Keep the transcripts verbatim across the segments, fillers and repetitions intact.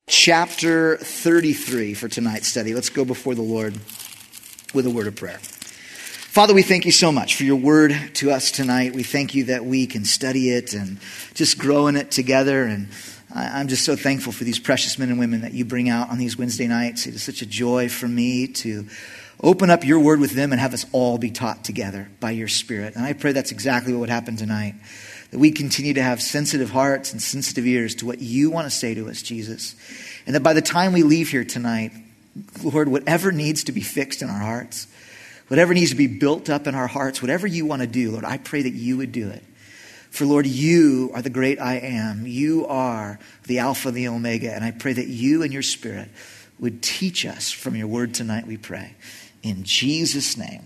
Chapter thirty-three for tonight's study. Let's go before the Lord with a word of prayer. Father, we thank you so much for your word to us tonight. We thank you that we can study it and just grow in it together. And I'm just so thankful for these precious men and women that you bring out on these Wednesday nights. It is such a joy for me to open up your word with them and have us all be taught together by your Spirit. And I pray that's exactly what would happen tonight. That we continue to have sensitive hearts and sensitive ears to what you want to say to us, Jesus. And that by the time we leave here tonight, Lord, whatever needs to be fixed in our hearts, whatever needs to be built up in our hearts, whatever you want to do, Lord, I pray that you would do it. For Lord, you are the great I am. You are the Alpha and the Omega. And I pray that you and your Spirit would teach us from your word tonight, we pray. In Jesus' name,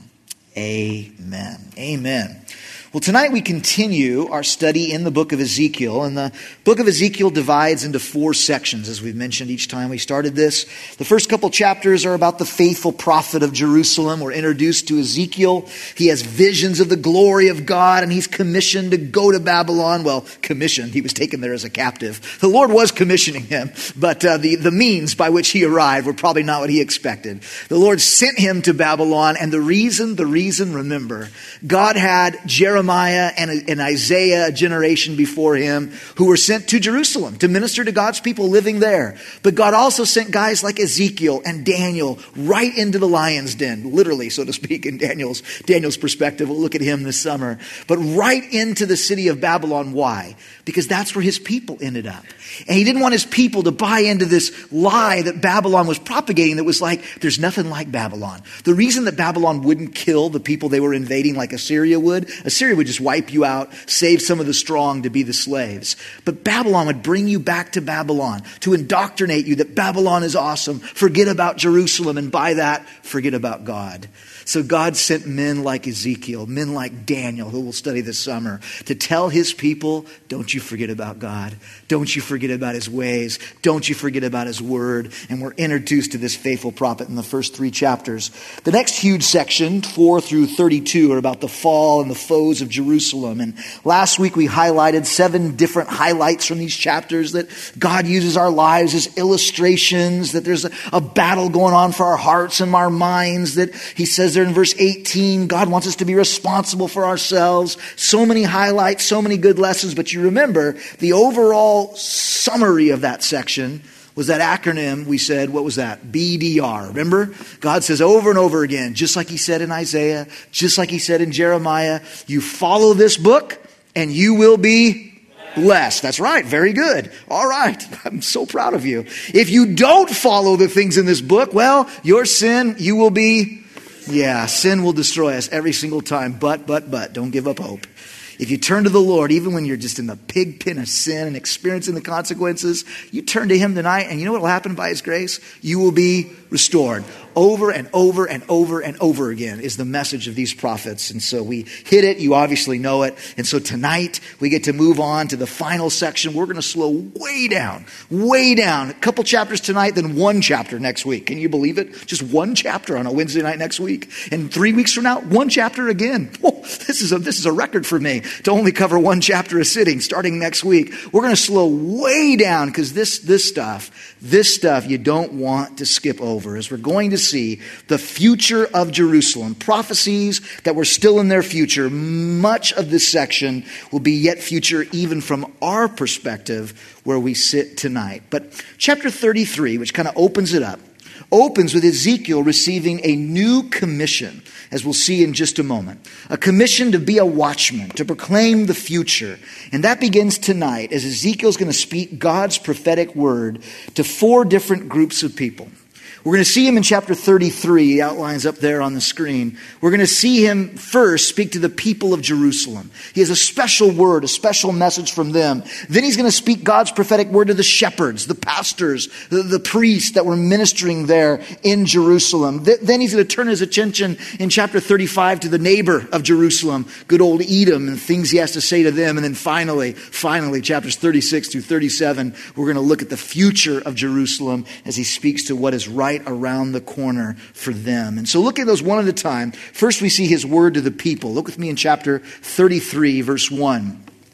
amen. Amen. Well, tonight we continue our study in the book of Ezekiel. And the book of Ezekiel divides into four sections, as we've mentioned each time we started this. The first couple chapters are about the faithful prophet of Jerusalem. We're introduced to Ezekiel. He has visions of the glory of God, and he's commissioned to go to Babylon. Well, commissioned. He was taken there as a captive. The Lord was commissioning him, but uh, the, the means by which he arrived were probably not what he expected. The Lord sent him to Babylon, and the reason, the reason, remember, God had Jeremiah Jeremiah and, and Isaiah, a generation before him, who were sent to Jerusalem to minister to God's people living there. But God also sent guys like Ezekiel and Daniel right into the lion's den, literally, so to speak, in Daniel's, Daniel's perspective. We'll look at him this summer. But right into the city of Babylon. Why? Because that's where his people ended up. And he didn't want his people to buy into this lie that Babylon was propagating that was like, there's nothing like Babylon. The reason that Babylon wouldn't kill the people they were invading like Assyria would, Assyria would just wipe you out, save some of the strong to be the slaves. But Babylon would bring you back to Babylon to indoctrinate you that Babylon is awesome. Forget about Jerusalem, and by that, forget about God. So God sent men like Ezekiel, men like Daniel, who we'll study this summer, to tell his people, don't you forget about God. Don't you forget about his ways. Don't you forget about his word. And we're introduced to this faithful prophet in the first three chapters. The next huge section, four through thirty-two, are about the fall and the foes of Jerusalem. And last week we highlighted seven different highlights from these chapters that God uses our lives as illustrations, that there's a, a battle going on for our hearts and our minds, that he says there in verse eighteen, God wants us to be responsible for ourselves. So many highlights, so many good lessons. But you remember the overall summary of that section was that acronym we said, what was that? B D R. Remember? God says over and over again, just like he said in Isaiah, just like he said in Jeremiah, you follow this book and you will be blessed. That's right. Very good. All right. I'm so proud of you. If you don't follow the things in this book, well, your sin, you will be, yeah, sin will destroy us every single time. But, but, but, don't give up hope. If you turn to the Lord, even when you're just in the pig pen of sin and experiencing the consequences, you turn to him tonight, and you know what will happen by his grace? You will be restored. Over and over and over and over again is the message of these prophets. And so we hit it. You obviously know it. And so tonight we get to move on to the final section. We're going to slow way down, way down. A couple chapters tonight, then one chapter next week. Can you believe it? Just one chapter on a Wednesday night next week. And three weeks from now, one chapter again. Oh, this is a, this is a record for me to only cover one chapter a sitting starting next week. We're going to slow way down because this, this stuff, this stuff you don't want to skip over as we're going to see the future of Jerusalem. Prophecies that were still in their future. Much of this section will be yet future even from our perspective where we sit tonight. But chapter thirty-three, which kind of opens it up, opens with Ezekiel receiving a new commission, as we'll see in just a moment. A commission to be a watchman, to proclaim the future. And that begins tonight as Ezekiel's going to speak God's prophetic word to four different groups of people. We're going to see him in chapter thirty-three, the outlines up there on the screen. We're going to see him first speak to the people of Jerusalem. He has a special word, a special message from them. Then he's going to speak God's prophetic word to the shepherds, the pastors, the, the priests that were ministering there in Jerusalem. Th- then he's going to turn his attention in chapter thirty-five to the neighbor of Jerusalem, good old Edom, and things he has to say to them. And then finally, finally, chapters thirty-six through thirty-seven, we're going to look at the future of Jerusalem as he speaks to what is right around the corner for them. And so look at those one at a time. First, we see his word to the people. Look with me in chapter thirty-three, verse one.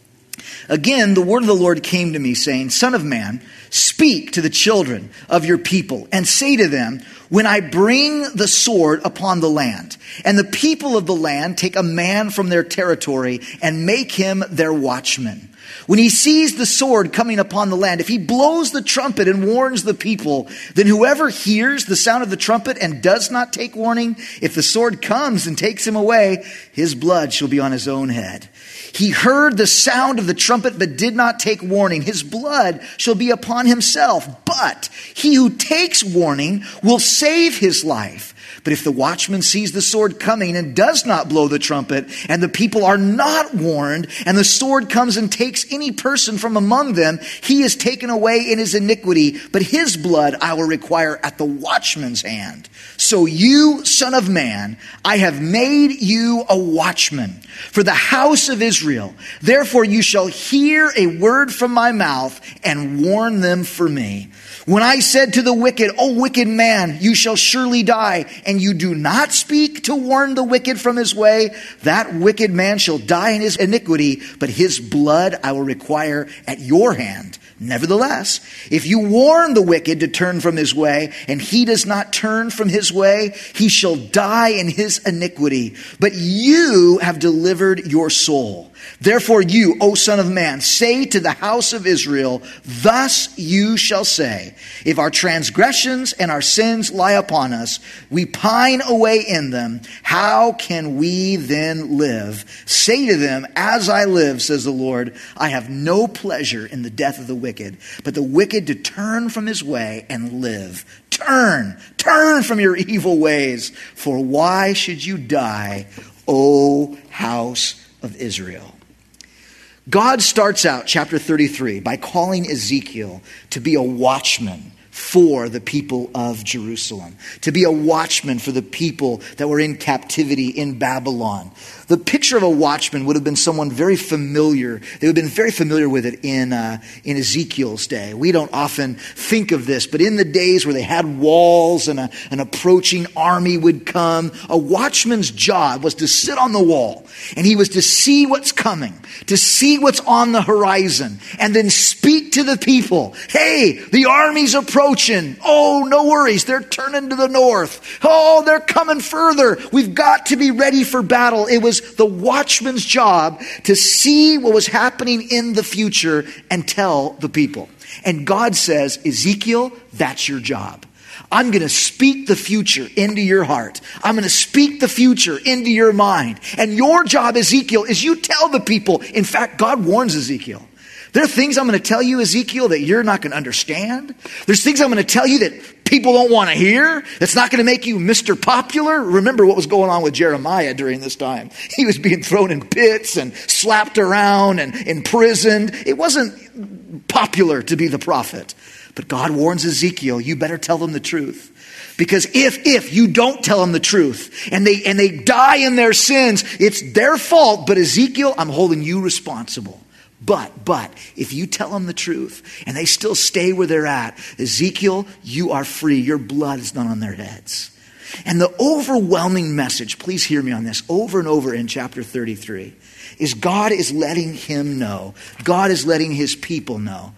Again, the word of the Lord came to me, saying, Son of man, speak to the children of your people and say to them, when I bring the sword upon the land, and the people of the land take a man from their territory and make him their watchman. When he sees the sword coming upon the land, if he blows the trumpet and warns the people, then whoever hears the sound of the trumpet and does not take warning, if the sword comes and takes him away, his blood shall be on his own head. He heard the sound of the trumpet but did not take warning. His blood shall be upon himself. But he who takes warning will save his life. But if the watchman sees the sword coming and does not blow the trumpet, and the people are not warned, and the sword comes and takes any person from among them, he is taken away in his iniquity, but his blood I will require at the watchman's hand. So you, son of man, I have made you a watchman for the house of Israel. Therefore you shall hear a word from my mouth and warn them for me. When I said to the wicked, O wicked man, you shall surely die, and you do not speak to warn the wicked from his way, that wicked man shall die in his iniquity, but his blood I will require at your hand. Nevertheless, if you warn the wicked to turn from his way, and he does not turn from his way, he shall die in his iniquity. But you have delivered your soul. Therefore you, O son of man, say to the house of Israel, thus you shall say, if our transgressions and our sins lie upon us, we pine away in them, how can we then live? Say to them, as I live, says the Lord, I have no pleasure in the death of the wicked, but the wicked to turn from his way and live. Turn, turn from your evil ways, for why should you die, O house of Israel? God starts out chapter thirty-three by calling Ezekiel to be a watchman for the people of Jerusalem, to be a watchman for the people that were in captivity in Babylon. The picture of a watchman would have been someone very familiar. They would have been very familiar with it in uh, in Ezekiel's day. We don't often think of this, but in the days where they had walls and a, an approaching army would come, a watchman's job was to sit on the wall, and he was to see what's coming, to see what's on the horizon, and then speak to the people. Hey, the army's approaching. Oh, no worries. They're turning to the north. Oh, they're coming further. We've got to be ready for battle. It was the watchman's job to see what was happening in the future and tell the people. And God says, Ezekiel, that's your job. I'm going to speak the future into your heart. I'm going to speak the future into your mind. And your job, Ezekiel, is you tell the people. In fact, God warns Ezekiel. There are things I'm going to tell you, Ezekiel, that you're not going to understand. There's things I'm going to tell you that people don't want to hear. That's not going to make you Mister Popular. Remember what was going on with Jeremiah during this time. He was being thrown in pits and slapped around and imprisoned. It wasn't popular to be the prophet. But God warns Ezekiel, you better tell them the truth. Because if, if you don't tell them the truth and they, and they die in their sins, it's their fault. But Ezekiel, I'm holding you responsible. But, but, if you tell them the truth and they still stay where they're at, Ezekiel, you are free. Your blood is not on their heads. And the overwhelming message, please hear me on this, over and over in chapter thirty-three, is God is letting him know, God is letting his people know,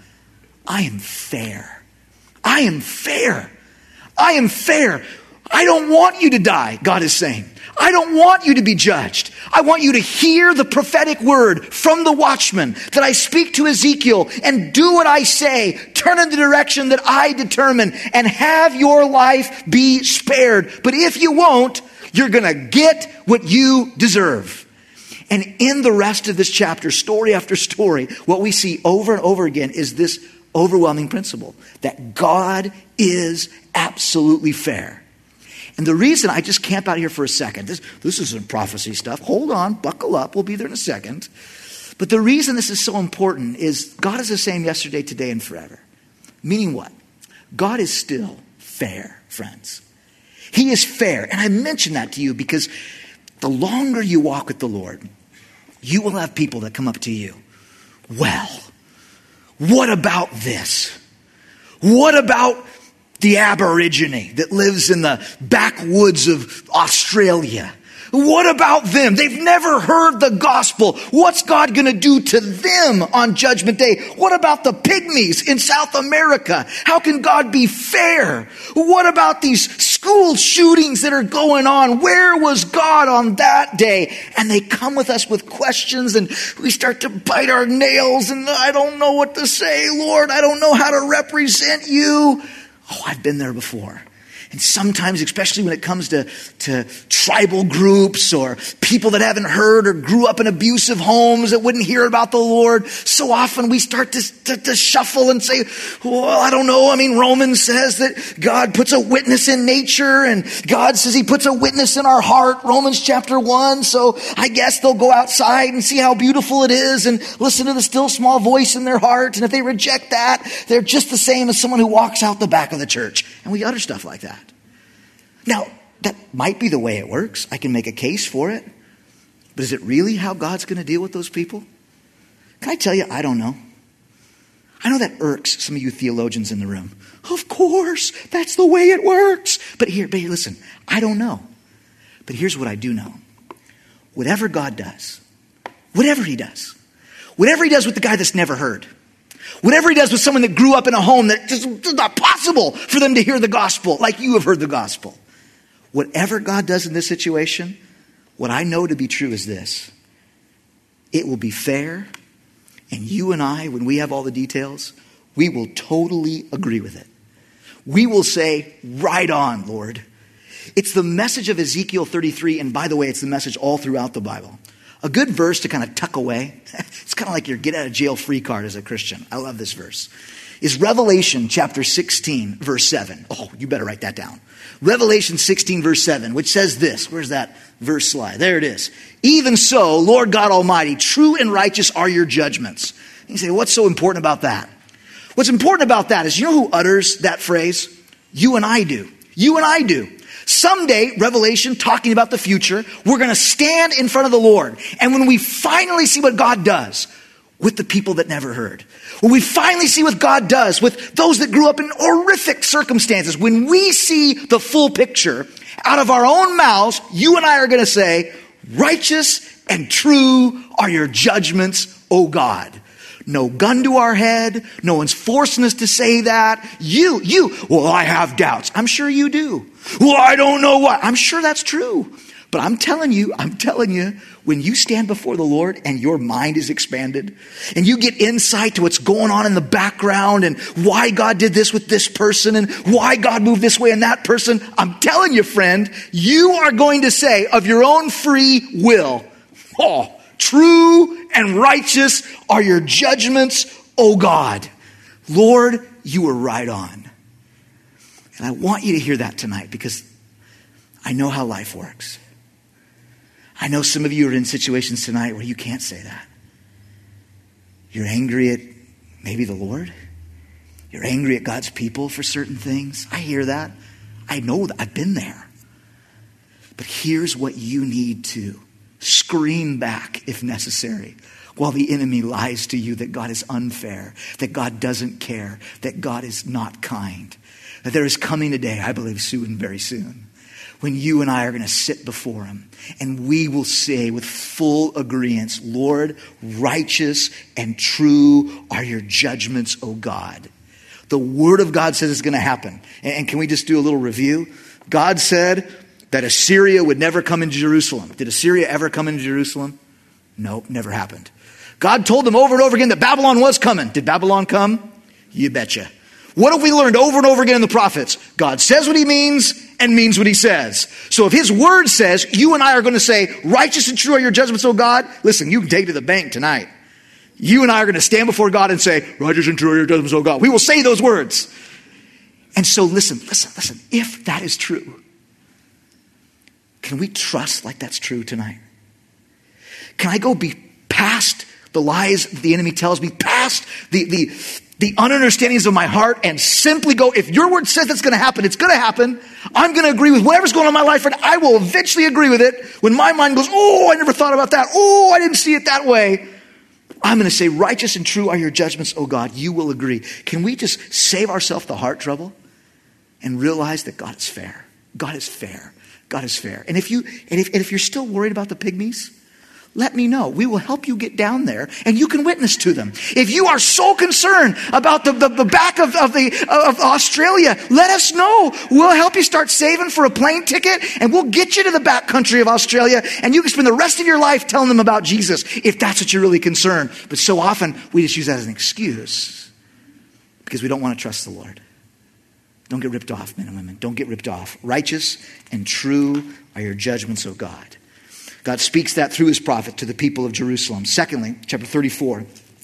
I am fair. I am fair. I am fair. I don't want you to die, God is saying. I don't want you to be judged. I want you to hear the prophetic word from the watchman that I speak to Ezekiel and do what I say. Turn in the direction that I determine and have your life be spared. But if you won't, you're going to get what you deserve. And in the rest of this chapter, story after story, what we see over and over again is this overwhelming principle that God is absolutely fair. And the reason I just camp out here for a second, this, this isn't prophecy stuff. Hold on, buckle up. We'll be there in a second. But the reason this is so important is God is the same yesterday, today, and forever. Meaning what? God is still fair, friends. He is fair. And I mention that to you because the longer you walk with the Lord, you will have people that come up to you. Well, what about this? What about the Aborigine that lives in the backwoods of Australia? What about them? They've never heard the gospel. What's God going to do to them on Judgment Day? What about the pygmies in South America? How can God be fair? What about these school shootings that are going on? Where was God on that day? And they come with us with questions, and we start to bite our nails, and I don't know what to say, Lord. I don't know how to represent you. Oh, I've been there before. And sometimes, especially when it comes to, to tribal groups or people that haven't heard or grew up in abusive homes that wouldn't hear about the Lord, so often we start to, to, to shuffle and say, well, I don't know. I mean, Romans says that God puts a witness in nature, and God says he puts a witness in our heart, Romans chapter one. So I guess they'll go outside and see how beautiful it is and listen to the still small voice in their heart. And if they reject that, they're just the same as someone who walks out the back of the church. And we utter stuff like that. Now, that might be the way it works. I can make a case for it. But is it really how God's going to deal with those people? Can I tell you, I don't know. I know that irks some of you theologians in the room. Of course, that's the way it works. But here, but here, listen, I don't know. But here's what I do know. Whatever God does, whatever he does, whatever he does with the guy that's never heard, whatever he does with someone that grew up in a home that just it's not possible for them to hear the gospel like you have heard the gospel. Whatever God does in this situation, what I know to be true is this. It will be fair, and you and I, when we have all the details, we will totally agree with it. We will say, right on, Lord. It's the message of Ezekiel thirty-three, and by the way, it's the message all throughout the Bible. A good verse to kind of tuck away. It's kind of like your get out of jail free card as a Christian. I love this verse. Is Revelation chapter sixteen, verse seven. Oh, you better write that down. Revelation sixteen, verse seven, which says this. Where's that verse slide? There it is. Even so, Lord God Almighty, true and righteous are your judgments. And you say, what's so important about that? What's important about that is, you know who utters that phrase? You and I do. You and I do. Someday, Revelation, talking about the future, we're going to stand in front of the Lord. And when we finally see what God does with the people that never heard, when we finally see what God does with those that grew up in horrific circumstances, when we see the full picture, out of our own mouths, you and I are going to say, righteous and true are your judgments, O God. No gun to our head. No one's forcing us to say that. You, you, well, I have doubts. I'm sure you do. Well, I don't know what. I'm sure that's true. But I'm telling you, I'm telling you, when you stand before the Lord and your mind is expanded and you get insight to what's going on in the background and why God did this with this person and why God moved this way in that person, I'm telling you, friend, you are going to say of your own free will, oh, true and righteous are your judgments, O God. Lord, you were right on. And I want you to hear that tonight because I know how life works. I know some of you are in situations tonight where you can't say that. You're angry at maybe the Lord. You're angry at God's people for certain things. I hear that. I know that. I've been there. But here's what you need to scream back if necessary while the enemy lies to you that God is unfair, that God doesn't care, that God is not kind. That there is coming a day, I believe soon, very soon, when you and I are going to sit before him and we will say with full agreement, Lord, righteous and true are your judgments, O God. The word of God says it's going to happen. And can we just do a little review? God said that Assyria would never come into Jerusalem. Did Assyria ever come into Jerusalem? No, never happened. God told them over and over again that Babylon was coming. Did Babylon come? You betcha. What have we learned over and over again in the prophets? God says what he means and means what he says. So if his word says, you and I are going to say, righteous and true are your judgments, O God. Listen, you can take it to the bank tonight. You and I are going to stand before God and say, righteous and true are your judgments, O God. We will say those words. And so listen, listen, listen. If that is true, can we trust like that's true tonight? Can I go be past the lies the enemy tells me, past the, the, the ununderstandings of my heart and simply go, if your word says it's going to happen, it's going to happen. I'm going to agree with whatever's going on in my life and I will eventually agree with it. When my mind goes, oh, I never thought about that. Oh, I didn't see it that way. I'm going to say, righteous and true are your judgments, oh God. You will agree. Can we just save ourselves the heart trouble and realize that God is fair? God is fair. God is fair. And if you and if, and if you're still worried about the pygmies, let me know. We will help you get down there and you can witness to them. If you are so concerned about the, the, the back of, of, the, of Australia, let us know. We'll help you start saving for a plane ticket and we'll get you to the back country of Australia and you can spend the rest of your life telling them about Jesus if that's what you're really concerned. But so often we just use that as an excuse because we don't want to trust the Lord. Don't get ripped off, men and women. Don't get ripped off. Righteous and true are your judgments, O God. God speaks that through his prophet to the people of Jerusalem. Secondly, chapter thirty-four,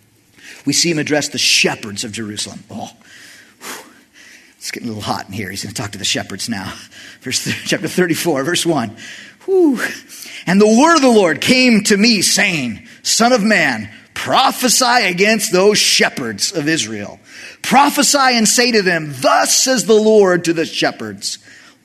we see him address the shepherds of Jerusalem. Oh, whew, it's getting a little hot in here. He's going to talk to the shepherds now. Verse chapter thirty-four, verse one. Whew. And the word of the Lord came to me saying, Son of man, prophesy against those shepherds of Israel. Prophesy and say to them, thus says the Lord to the shepherds.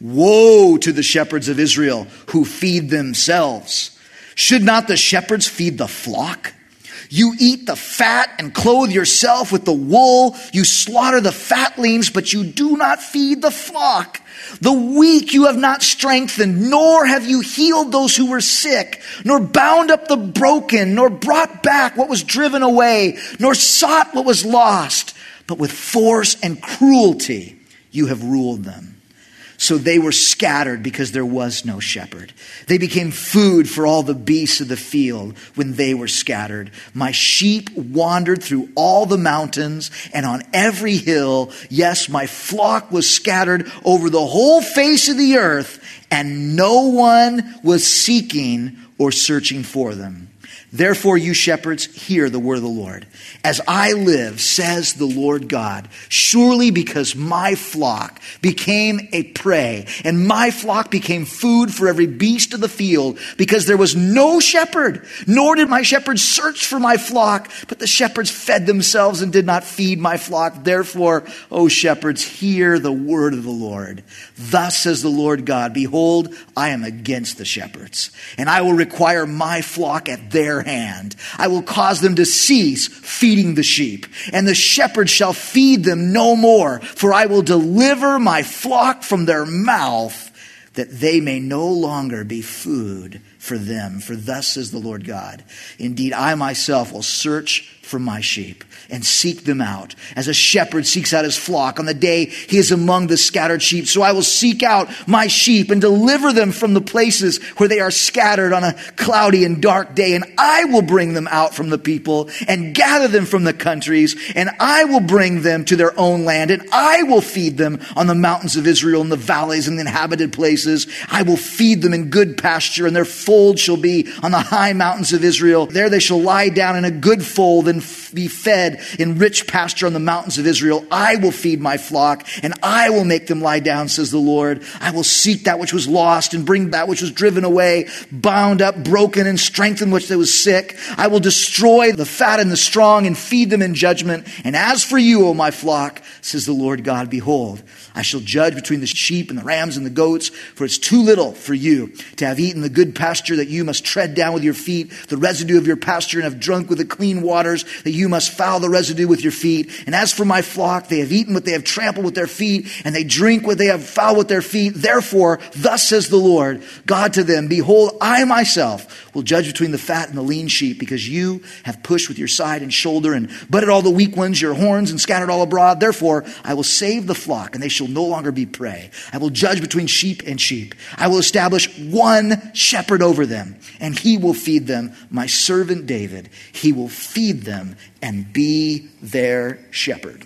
Woe to the shepherds of Israel who feed themselves. Should not the shepherds feed the flock? You eat the fat and clothe yourself with the wool. You slaughter the fatlings, but you do not feed the flock. The weak you have not strengthened, nor have you healed those who were sick, nor bound up the broken, nor brought back what was driven away, nor sought what was lost. But with force and cruelty you have ruled them. So they were scattered because there was no shepherd. They became food for all the beasts of the field when they were scattered. My sheep wandered through all the mountains and on every hill. Yes, my flock was scattered over the whole face of the earth, and no one was seeking or searching for them. Therefore, you shepherds, hear the word of the Lord. As I live, says the Lord God, surely because my flock became a prey, and my flock became food for every beast of the field, because there was no shepherd, nor did my shepherds search for my flock, but the shepherds fed themselves and did not feed my flock. Therefore, O shepherds, hear the word of the Lord. Thus says the Lord God, behold, I am against the shepherds, and I will require my flock at their hand. I will cause them to cease feeding the sheep, and the shepherd shall feed them no more, for I will deliver my flock from their mouth, that they may no longer be food for them. For thus says the Lord God, indeed I myself will search for my sheep and seek them out, as a shepherd seeks out his flock on the day he is among the scattered sheep. So I will seek out my sheep and deliver them from the places where they are scattered on a cloudy and dark day. And I will bring them out from the people and gather them from the countries, and I will bring them to their own land, and I will feed them on the mountains of Israel, in the valleys and the inhabited places. I will feed them in good pasture, and their fold shall be on the high mountains of Israel. There they shall lie down in a good fold and be fed in rich pasture on the mountains of Israel. I will feed my flock, and I will make them lie down, says the Lord. I will seek that which was lost and bring that which was driven away, bound up, broken, and strengthen which that was sick. I will destroy the fat and the strong and feed them in judgment. And as for you, O my flock, says the Lord God, behold, I shall judge between the sheep and the rams and the goats, for it's too little for you to have eaten the good pasture, that you must tread down with your feet the residue of your pasture, and have drunk with the clean waters, that you must foul the residue with your feet. And as for my flock, they have eaten what they have trampled with their feet, and they drink what they have fouled with their feet. Therefore, thus says the Lord God to them, behold, I myself will judge between the fat and the lean sheep, because you have pushed with your side and shoulder, and butted all the weak ones, your horns, and scattered all abroad. Therefore, I will save the flock, and they shall no longer be prey. I will judge between sheep and sheep. I will establish one shepherd over them, and he will feed them, my servant David. He will feed them and be their shepherd.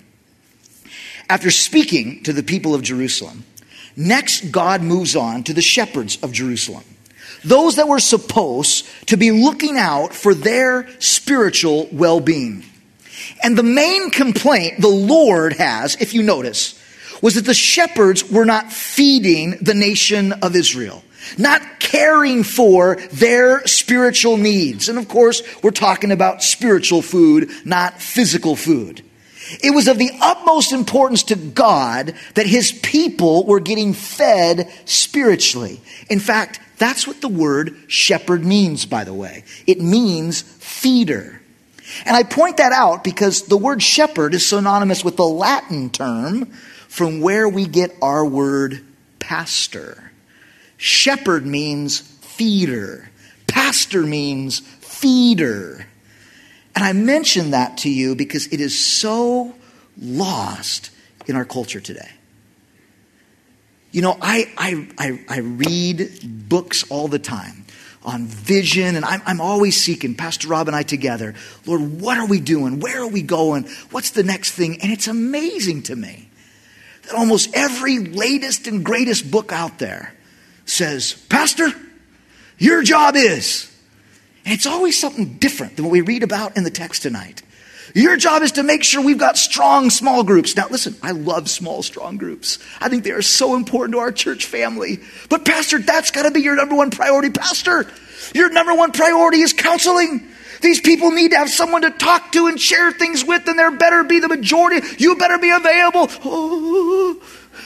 After speaking to the people of Jerusalem, next God moves on to the shepherds of Jerusalem, those that were supposed to be looking out for their spiritual well-being. And the main complaint the Lord has, if you notice, was that the shepherds were not feeding the nation of Israel, not caring for their spiritual needs. And of course, we're talking about spiritual food, not physical food. It was of the utmost importance to God that his people were getting fed spiritually. In fact, that's what the word shepherd means, by the way. It means feeder. And I point that out because the word shepherd is synonymous with the Latin term from where we get our word pastor. Shepherd means feeder. Pastor means feeder. And I mention that to you because it is so lost in our culture today. You know, I I I, I read books all the time on vision, and I'm, I'm always seeking, Pastor Rob and I together, Lord, what are we doing? Where are we going? What's the next thing? And it's amazing to me that almost every latest and greatest book out there says, Pastor, your job is. And it's always something different than what we read about in the text tonight. Your job is to make sure we've got strong small groups. Now listen, I love small, strong groups. I think they are so important to our church family. But Pastor, that's got to be your number one priority. Pastor, your number one priority is counseling. These people need to have someone to talk to and share things with, and there better be the majority. You better be available. Oh.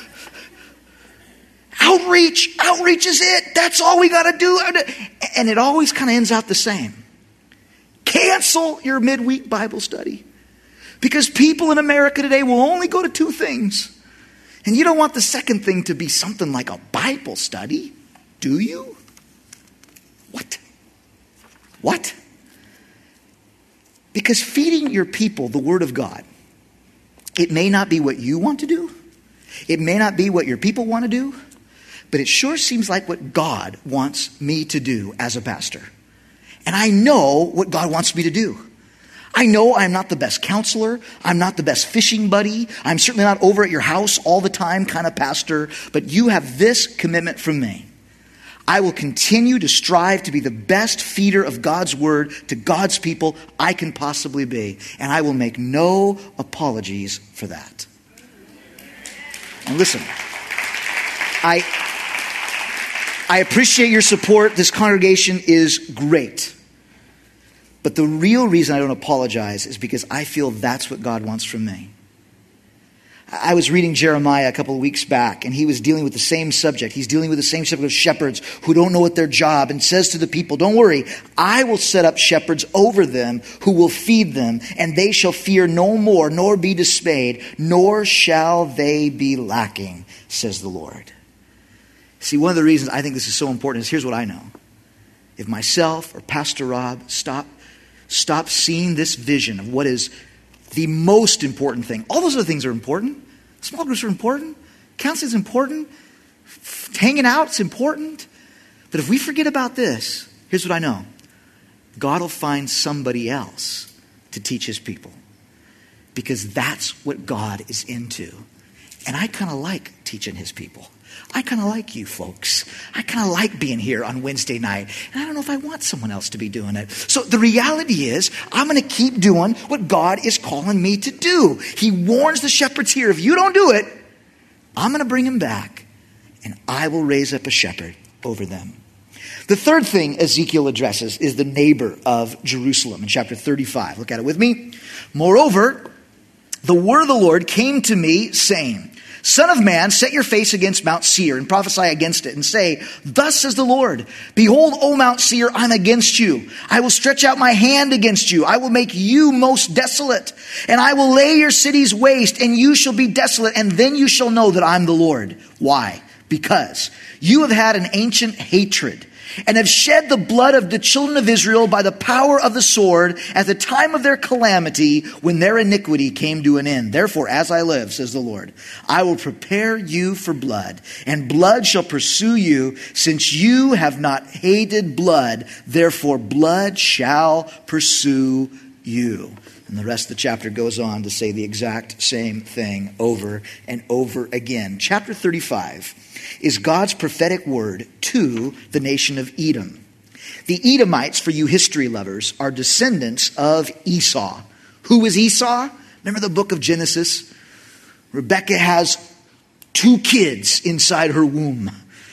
Outreach, outreach is it. That's all we got to do. And it always kind of ends out the same. Cancel your midweek Bible study. Because people in America today will only go to two things. And you don't want the second thing to be something like a Bible study, do you? What? What? Because feeding your people the Word of God, it may not be what you want to do. It may not be what your people want to do. But it sure seems like what God wants me to do as a pastor. And I know what God wants me to do. I know I'm not the best counselor. I'm not the best fishing buddy. I'm certainly not over at your house all the time kind of pastor. But you have this commitment from me. I will continue to strive to be the best feeder of God's word to God's people I can possibly be. And I will make no apologies for that. And listen, I, I appreciate your support. This congregation is great. But the real reason I don't apologize is because I feel that's what God wants from me. I was reading Jeremiah a couple of weeks back, and he was dealing with the same subject. He's dealing with the same subject of shepherds who don't know what their job, and says to the people, don't worry, I will set up shepherds over them who will feed them, and they shall fear no more, nor be dismayed, nor shall they be lacking, says the Lord. See, one of the reasons I think this is so important is here's what I know. If myself or Pastor Rob stop Stop seeing this vision of what is the most important thing. All those other things are important. Small groups are important. Counseling is important. Hanging out is important. But if we forget about this, here's what I know. God will find somebody else to teach his people. Because that's what God is into. And I kind of like teaching his people. I kind of like you folks. I kind of like being here on Wednesday night. And I don't know if I want someone else to be doing it. So the reality is, I'm going to keep doing what God is calling me to do. He warns the shepherds here, if you don't do it, I'm going to bring him back. And I will raise up a shepherd over them. The third thing Ezekiel addresses is the neighbor of Jerusalem in chapter thirty-five. Look at it with me. Moreover, the word of the Lord came to me saying, Son of man, set your face against Mount Seir and prophesy against it and say, Thus says the Lord, behold, O Mount Seir, I'm against you. I will stretch out my hand against you. I will make you most desolate, and I will lay your cities waste, and you shall be desolate, and then you shall know that I'm the Lord. Why? Because you have had an ancient hatred and have shed the blood of the children of Israel by the power of the sword at the time of their calamity when their iniquity came to an end. Therefore, as I live, says the Lord, I will prepare you for blood, and blood shall pursue you, since you have not hated blood. Therefore, blood shall pursue you. And the rest of the chapter goes on to say the exact same thing over and over again. Chapter thirty-five is God's prophetic word to the nation of Edom. The Edomites, for you history lovers, are descendants of Esau. Who is Esau? Remember the book of Genesis? Rebekah has two kids inside her womb,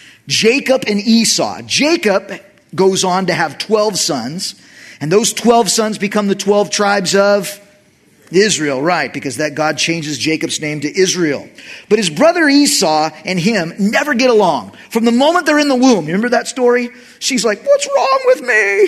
Jacob and Esau. Jacob goes on to have twelve sons, and those twelve sons become the twelve tribes of Israel, right, because that God changes Jacob's name to Israel. But his brother Esau and him never get along. From the moment they're in the womb, you remember that story? She's like, what's wrong with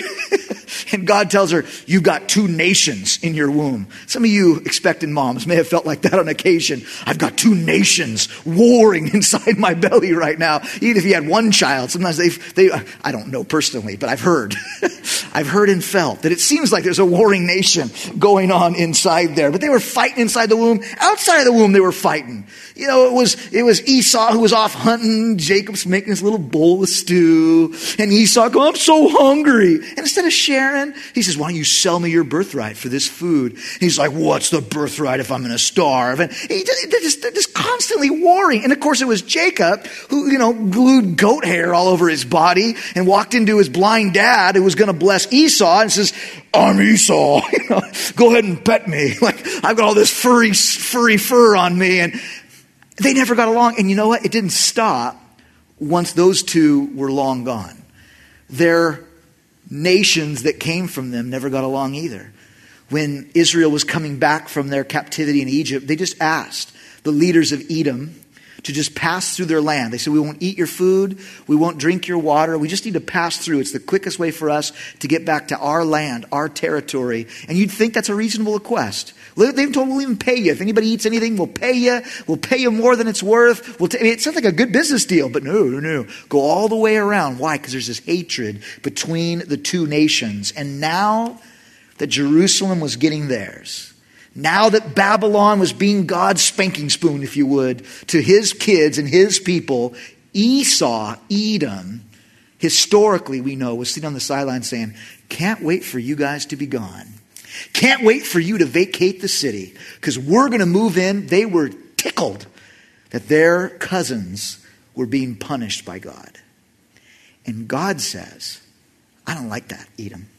me? And God tells her, you've got two nations in your womb. Some of you expectant moms may have felt like that on occasion. I've got two nations warring inside my belly right now. Even if you had one child, sometimes they, they I don't know personally, but I've heard. I've heard and felt that it seems like there's a warring nation going on inside there. But they were fighting inside the womb. Outside of the womb, they were fighting. You know, it was it was Esau who was off hunting. Jacob's making this little bowl of stew. And Esau goes, I'm so hungry. And instead of sharing, he says, why don't you sell me your birthright for this food? And he's like, what's the birthright if I'm going to starve? And he, they're, just, they're just constantly warring. And of course, it was Jacob who, you know, glued goat hair all over his body and walked into his blind dad who was going to bless Esau and says, I'm Esau. You know, go ahead and pet me. Like, I've got all this furry, furry fur on me. And they never got along. And you know what? It didn't stop once those two were long gone. Their nations that came from them never got along either. When Israel was coming back from their captivity in Egypt, they just asked the leaders of Edom to just pass through their land. They said, we won't eat your food. We won't drink your water. We just need to pass through. It's the quickest way for us to get back to our land, our territory. And you'd think that's a reasonable request. They've told, we'll even pay you. If anybody eats anything, we'll pay you. We'll pay you more than it's worth. We'll t- I mean, it sounds like a good business deal, but no, no, no. Go all the way around. Why? Because there's this hatred between the two nations. And now that Jerusalem was getting theirs, now that Babylon was being God's spanking spoon, if you would, to his kids and his people, Esau, Edom, historically we know, was sitting on the sideline saying, can't wait for you guys to be gone. Can't wait for you to vacate the city because we're going to move in. They were tickled that their cousins were being punished by God. And God says, I don't like that, Edom.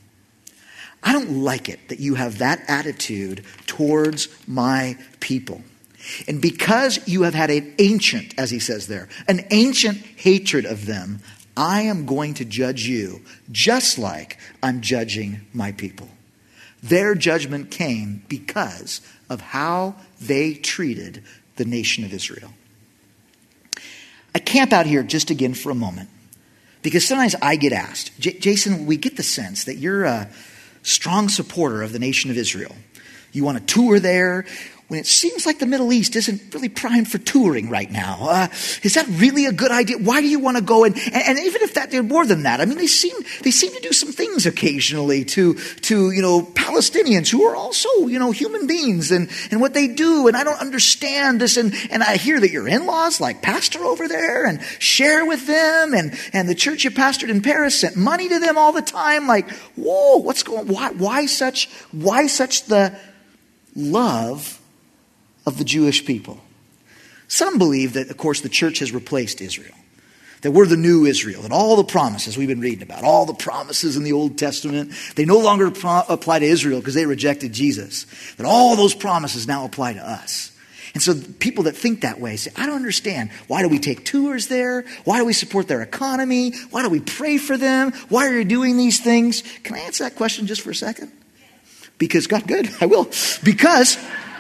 I don't like it that you have that attitude towards my people. And because you have had an ancient, as he says there, an ancient hatred of them, I am going to judge you just like I'm judging my people. Their judgment came because of how they treated the nation of Israel. I camp out here just again for a moment because sometimes I get asked, Jason, we get the sense that you're a strong supporter of the nation of Israel. You want to tour there when it seems like the Middle East isn't really primed for touring right now. Uh, is that really a good idea? Why do you want to go? And, and, and even if that, they're more than that, I mean, they seem they seem to do some things occasionally to to you know Palestinians who are also you know human beings and and what they do. And I don't understand this. And and I hear that your in-laws like pastor over there and share with them. And and the church you pastored in Paris sent money to them all the time. Like, whoa, what's going? Why why such why such the love of the Jewish people? Some believe that, of course, the church has replaced Israel. That we're the new Israel. And all the promises we've been reading about, all the promises in the Old Testament, they no longer pro- apply to Israel because they rejected Jesus. That all those promises now apply to us. And so people that think that way say, I don't understand. Why do we take tours there? Why do we support their economy? Why do we pray for them? Why are you doing these things? Can I answer that question just for a second? Because, God, good, I will. Because...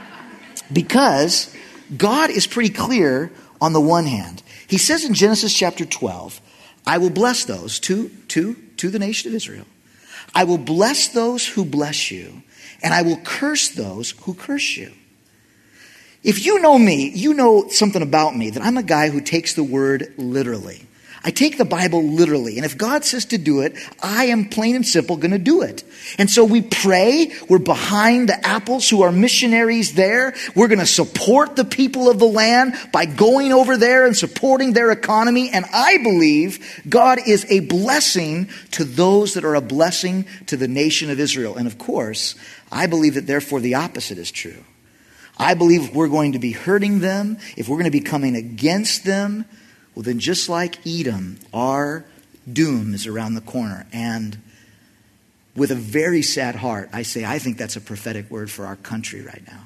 Because God is pretty clear on the one hand. He says in Genesis chapter twelve, I will bless those to, to, to the nation of Israel. I will bless those who bless you, and I will curse those who curse you. If you know me, you know something about me, that I'm a guy who takes the word literally. I take the Bible literally. And if God says to do it, I am plain and simple going to do it. And so we pray. We're behind the Apples who are missionaries there. We're going to support the people of the land by going over there and supporting their economy. And I believe God is a blessing to those that are a blessing to the nation of Israel. And of course, I believe that therefore the opposite is true. I believe if we're going to be hurting them, if we're going to be coming against them, well, then just like Edom, our doom is around the corner. And with a very sad heart, I say, I think that's a prophetic word for our country right now.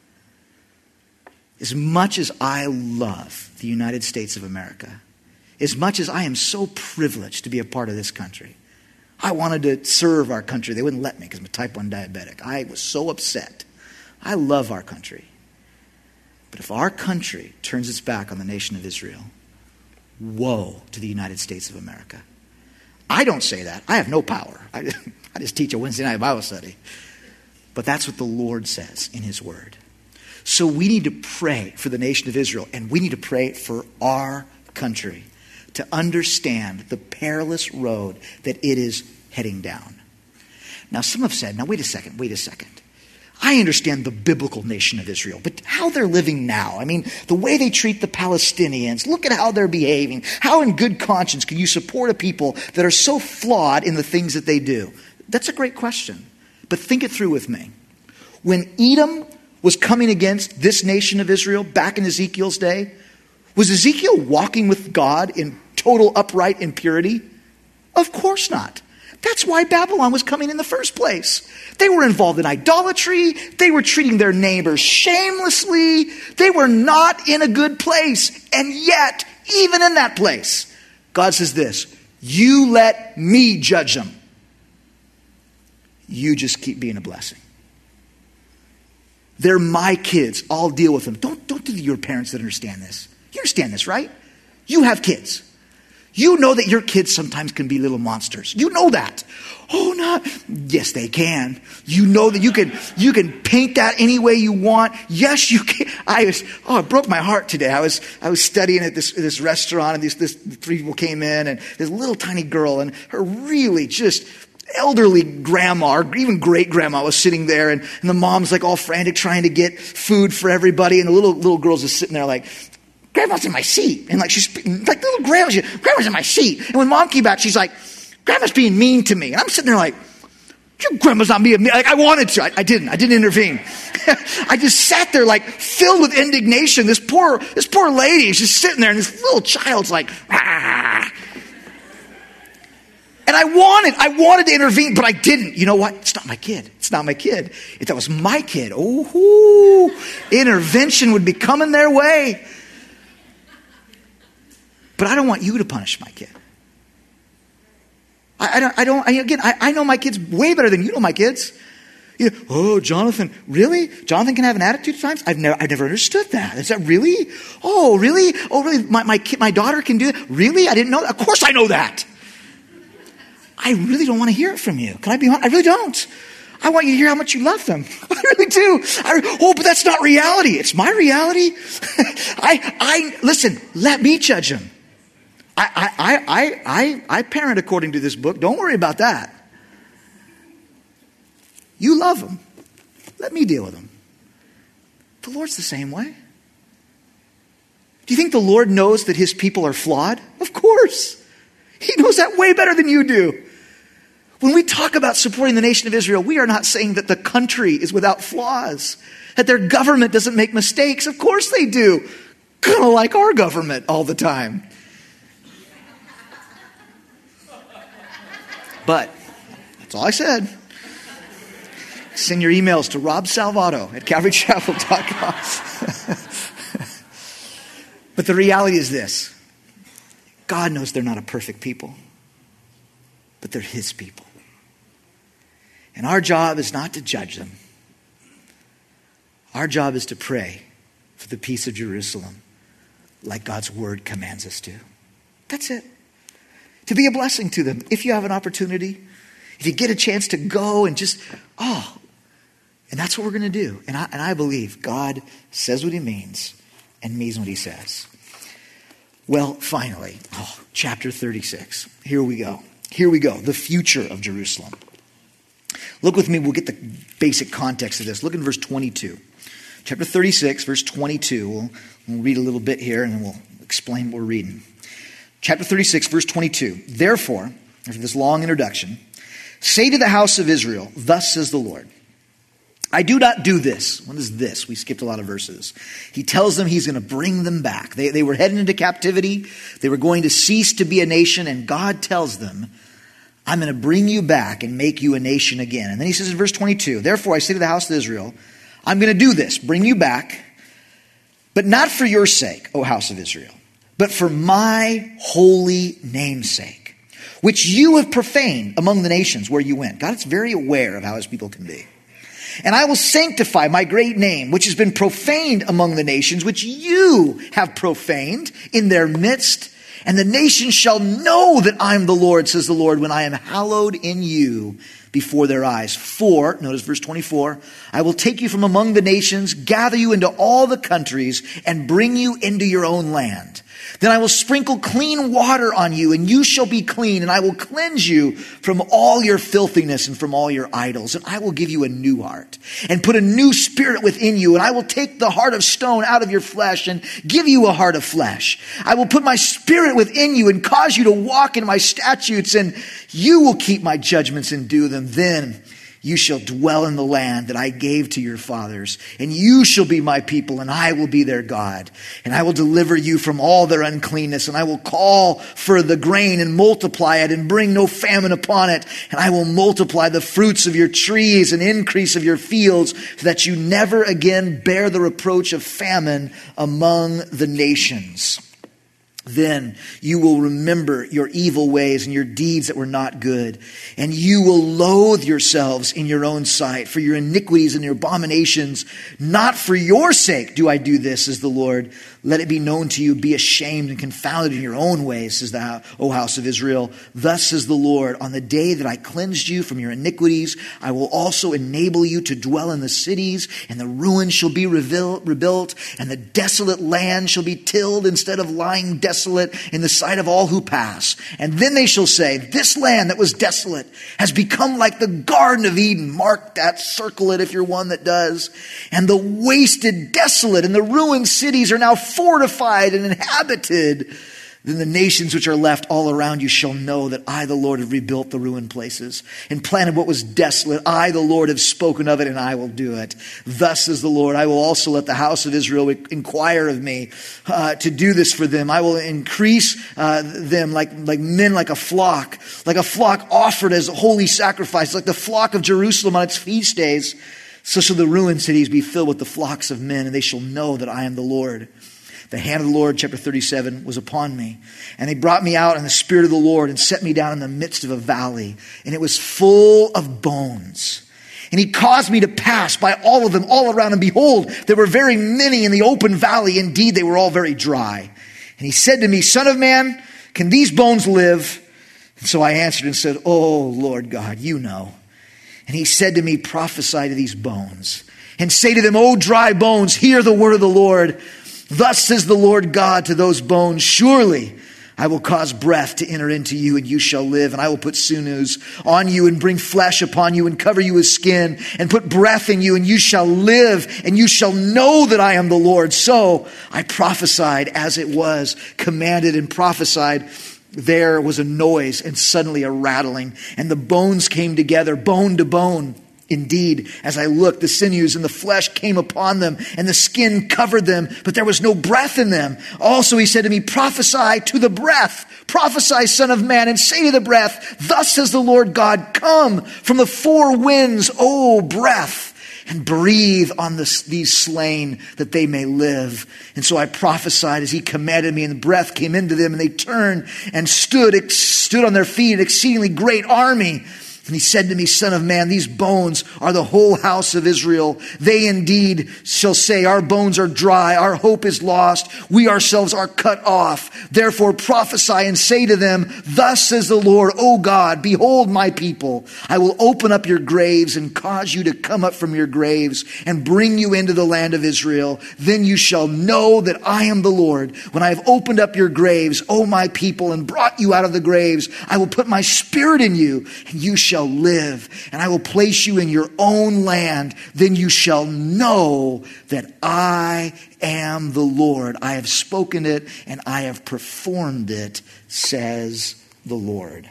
As much as I love the United States of America, as much as I am so privileged to be a part of this country, I wanted to serve our country. They wouldn't let me because I'm a type one diabetic. I was so upset I love our country. But if our country turns its back on the nation of Israel, woe to the United States of America. I don't say that. I have no power. I just, I just teach a Wednesday night Bible study. But that's what the Lord says in his word. So we need to pray for the nation of Israel, and we need to pray for our country to understand the perilous road that it is heading down. Now, some have said, now wait a second, wait a second. I understand the biblical nation of Israel, but how they're living now. I mean, the way they treat the Palestinians, look at how they're behaving. How in good conscience can you support a people that are so flawed in the things that they do? That's a great question, but think it through with me. When Edom was coming against this nation of Israel back in Ezekiel's day, was Ezekiel walking with God in total upright impurity? Of course not. That's why Babylon was coming in the first place. They were involved in idolatry. They were treating their neighbors shamelessly. They were not in a good place. And yet, even in that place, God says this, you let me judge them. You just keep being a blessing. They're my kids. I'll deal with them. Don't, don't do your parents that understand this. You understand this, right? You have kids. You know that your kids sometimes can be little monsters. You know that. Oh, no. Yes, they can. You know that you can you can paint that any way you want. Yes, you can. I was oh, it broke my heart today. I was I was studying at this this restaurant, and these this three people came in, and this little tiny girl, and her really just elderly grandma, or even great grandma, was sitting there, and, and the mom's like all frantic trying to get food for everybody, and the little little girl's just sitting there like, Grandma's in my seat. And like she's like little grandma, she, Grandma's in my seat. And when Mom came back, she's like, Grandma's being mean to me. And I'm sitting there like, your grandma's not being mean. Like I wanted to. I, I didn't. I didn't intervene. I just sat there like filled with indignation. This poor, this poor lady is just sitting there, and this little child's like, ah. And I wanted, I wanted to intervene, but I didn't. You know what? It's not my kid. It's not my kid. If that was my kid, oh, intervention would be coming their way. But I don't want you to punish my kid. I, I don't, I don't, I, again, I, I know my kids way better than you know my kids. You know, oh, Jonathan, really? Jonathan can have an attitude at times? I've never, I've never understood that. Is that really? Oh, really? Oh, really? My, my kid, my daughter can do that? Really? I didn't know that. Of course I know that. I really don't want to hear it from you. Can I be honest? I really don't. I want you to hear how much you love them. I really do. I, oh, but that's not reality. It's my reality. I, I, listen, let me judge them. I, I, I, I, I parent according to this book. Don't worry about that. You love them. Let me deal with them. The Lord's the same way. Do you think the Lord knows that his people are flawed? Of course. He knows that way better than you do. When we talk about supporting the nation of Israel, we are not saying that the country is without flaws, that their government doesn't make mistakes. Of course they do. Kind of like our government all the time. But that's all I said. Send your emails to rob salvato at calvary chapel dot com. But the reality is this. God knows they're not a perfect people, but they're his people. And our job is not to judge them. Our job is to pray for the peace of Jerusalem like God's word commands us to. That's it. To be a blessing to them. If you have an opportunity, if you get a chance to go and just, oh, and that's what we're going to do. And I, and I believe God says what he means and means what he says. Well, finally, oh, chapter thirty-six. Here we go. Here we go. The future of Jerusalem. Look with me. We'll get the basic context of this. Look in verse twenty-two. Chapter thirty-six, verse twenty-two. We'll, we'll read a little bit here and then we'll explain what we're reading. Chapter thirty-six, verse twenty-two. Therefore, after this long introduction, say to the house of Israel, thus says the Lord, I do not do this. What is this? We skipped a lot of verses. He tells them he's going to bring them back. They, they were heading into captivity. They were going to cease to be a nation. And God tells them, I'm going to bring you back and make you a nation again. And then he says in verse twenty-two, therefore I say to the house of Israel, I'm going to do this, bring you back, but not for your sake, O house of Israel, but for my holy name's sake, which you have profaned among the nations where you went. God is very aware of how his people can be. And I will sanctify my great name, which has been profaned among the nations, which you have profaned in their midst. And the nations shall know that I am the Lord, says the Lord, when I am hallowed in you before their eyes. For, notice verse twenty-four, I will take you from among the nations, gather you into all the countries, and bring you into your own land. Then I will sprinkle clean water on you, and you shall be clean, and I will cleanse you from all your filthiness and from all your idols. And I will give you a new heart and put a new spirit within you. And I will take the heart of stone out of your flesh and give you a heart of flesh. I will put my spirit within you and cause you to walk in my statutes, and you will keep my judgments and do them. Then you shall dwell in the land that I gave to your fathers, and you shall be my people, and I will be their God. And I will deliver you from all their uncleanness, and I will call for the grain and multiply it, and bring no famine upon it. And I will multiply the fruits of your trees and increase of your fields, so that you never again bear the reproach of famine among the nations. Then you will remember your evil ways and your deeds that were not good. And you will loathe yourselves in your own sight for your iniquities and your abominations. Not for your sake do I do this, says the Lord. Let it be known to you, be ashamed and confounded in your own ways, says the O house of Israel. Thus says the Lord, on the day that I cleansed you from your iniquities, I will also enable you to dwell in the cities, and the ruins shall be rebuilt, and the desolate land shall be tilled instead of lying desolate in the sight of all who pass. And then they shall say, this land that was desolate has become like the Garden of Eden. Mark that, circle it if you're one that does. And the wasted, desolate, and the ruined cities are now fortified and inhabited. Then the nations which are left all around you shall know that I, the Lord, have rebuilt the ruined places and planted what was desolate. I, the Lord, have spoken of it, and I will do it. Thus says the Lord, I will also let the house of Israel inquire of me uh, to do this for them. I will increase uh, them like, like men, like a flock, like a flock offered as a holy sacrifice, like the flock of Jerusalem on its feast days. So shall the ruined cities be filled with the flocks of men, and they shall know that I am the Lord. The hand of the Lord, chapter thirty-seven, was upon me. And they brought me out in the spirit of the Lord and set me down in the midst of a valley. And it was full of bones. And he caused me to pass by all of them, all around. And behold, there were very many in the open valley. Indeed, they were all very dry. And he said to me, Son of man, can these bones live? And so I answered and said, Oh, Lord God, you know. And he said to me, prophesy to these bones and say to them, O dry bones, hear the word of the Lord. Thus says the Lord God to those bones, surely I will cause breath to enter into you, and you shall live. And I will put sinews on you and bring flesh upon you and cover you with skin and put breath in you, and you shall live, and you shall know that I am the Lord. So I prophesied as it was commanded and prophesied. There was a noise and suddenly a rattling, and the bones came together, bone to bone. Indeed, as I looked, the sinews and the flesh came upon them, and the skin covered them, but there was no breath in them. Also he said to me, prophesy to the breath, prophesy, son of man, and say to the breath, thus says the Lord God, come from the four winds, O breath, and breathe on this, these slain that they may live. And so I prophesied as he commanded me, and the breath came into them, and they turned and stood, stood on their feet, an exceedingly great army. And he said to me, Son of man, these bones are the whole house of Israel. They indeed shall say, our bones are dry, our hope is lost, we ourselves are cut off. Therefore prophesy and say to them, thus says the Lord, O God, behold my people. I will open up your graves and cause you to come up from your graves and bring you into the land of Israel. Then you shall know that I am the Lord. When I have opened up your graves, O my people, and brought you out of the graves, I will put my spirit in you, and you shall live, and I will place you in your own land. Then you shall know that I am the Lord. I have spoken it and I have performed it, says the Lord.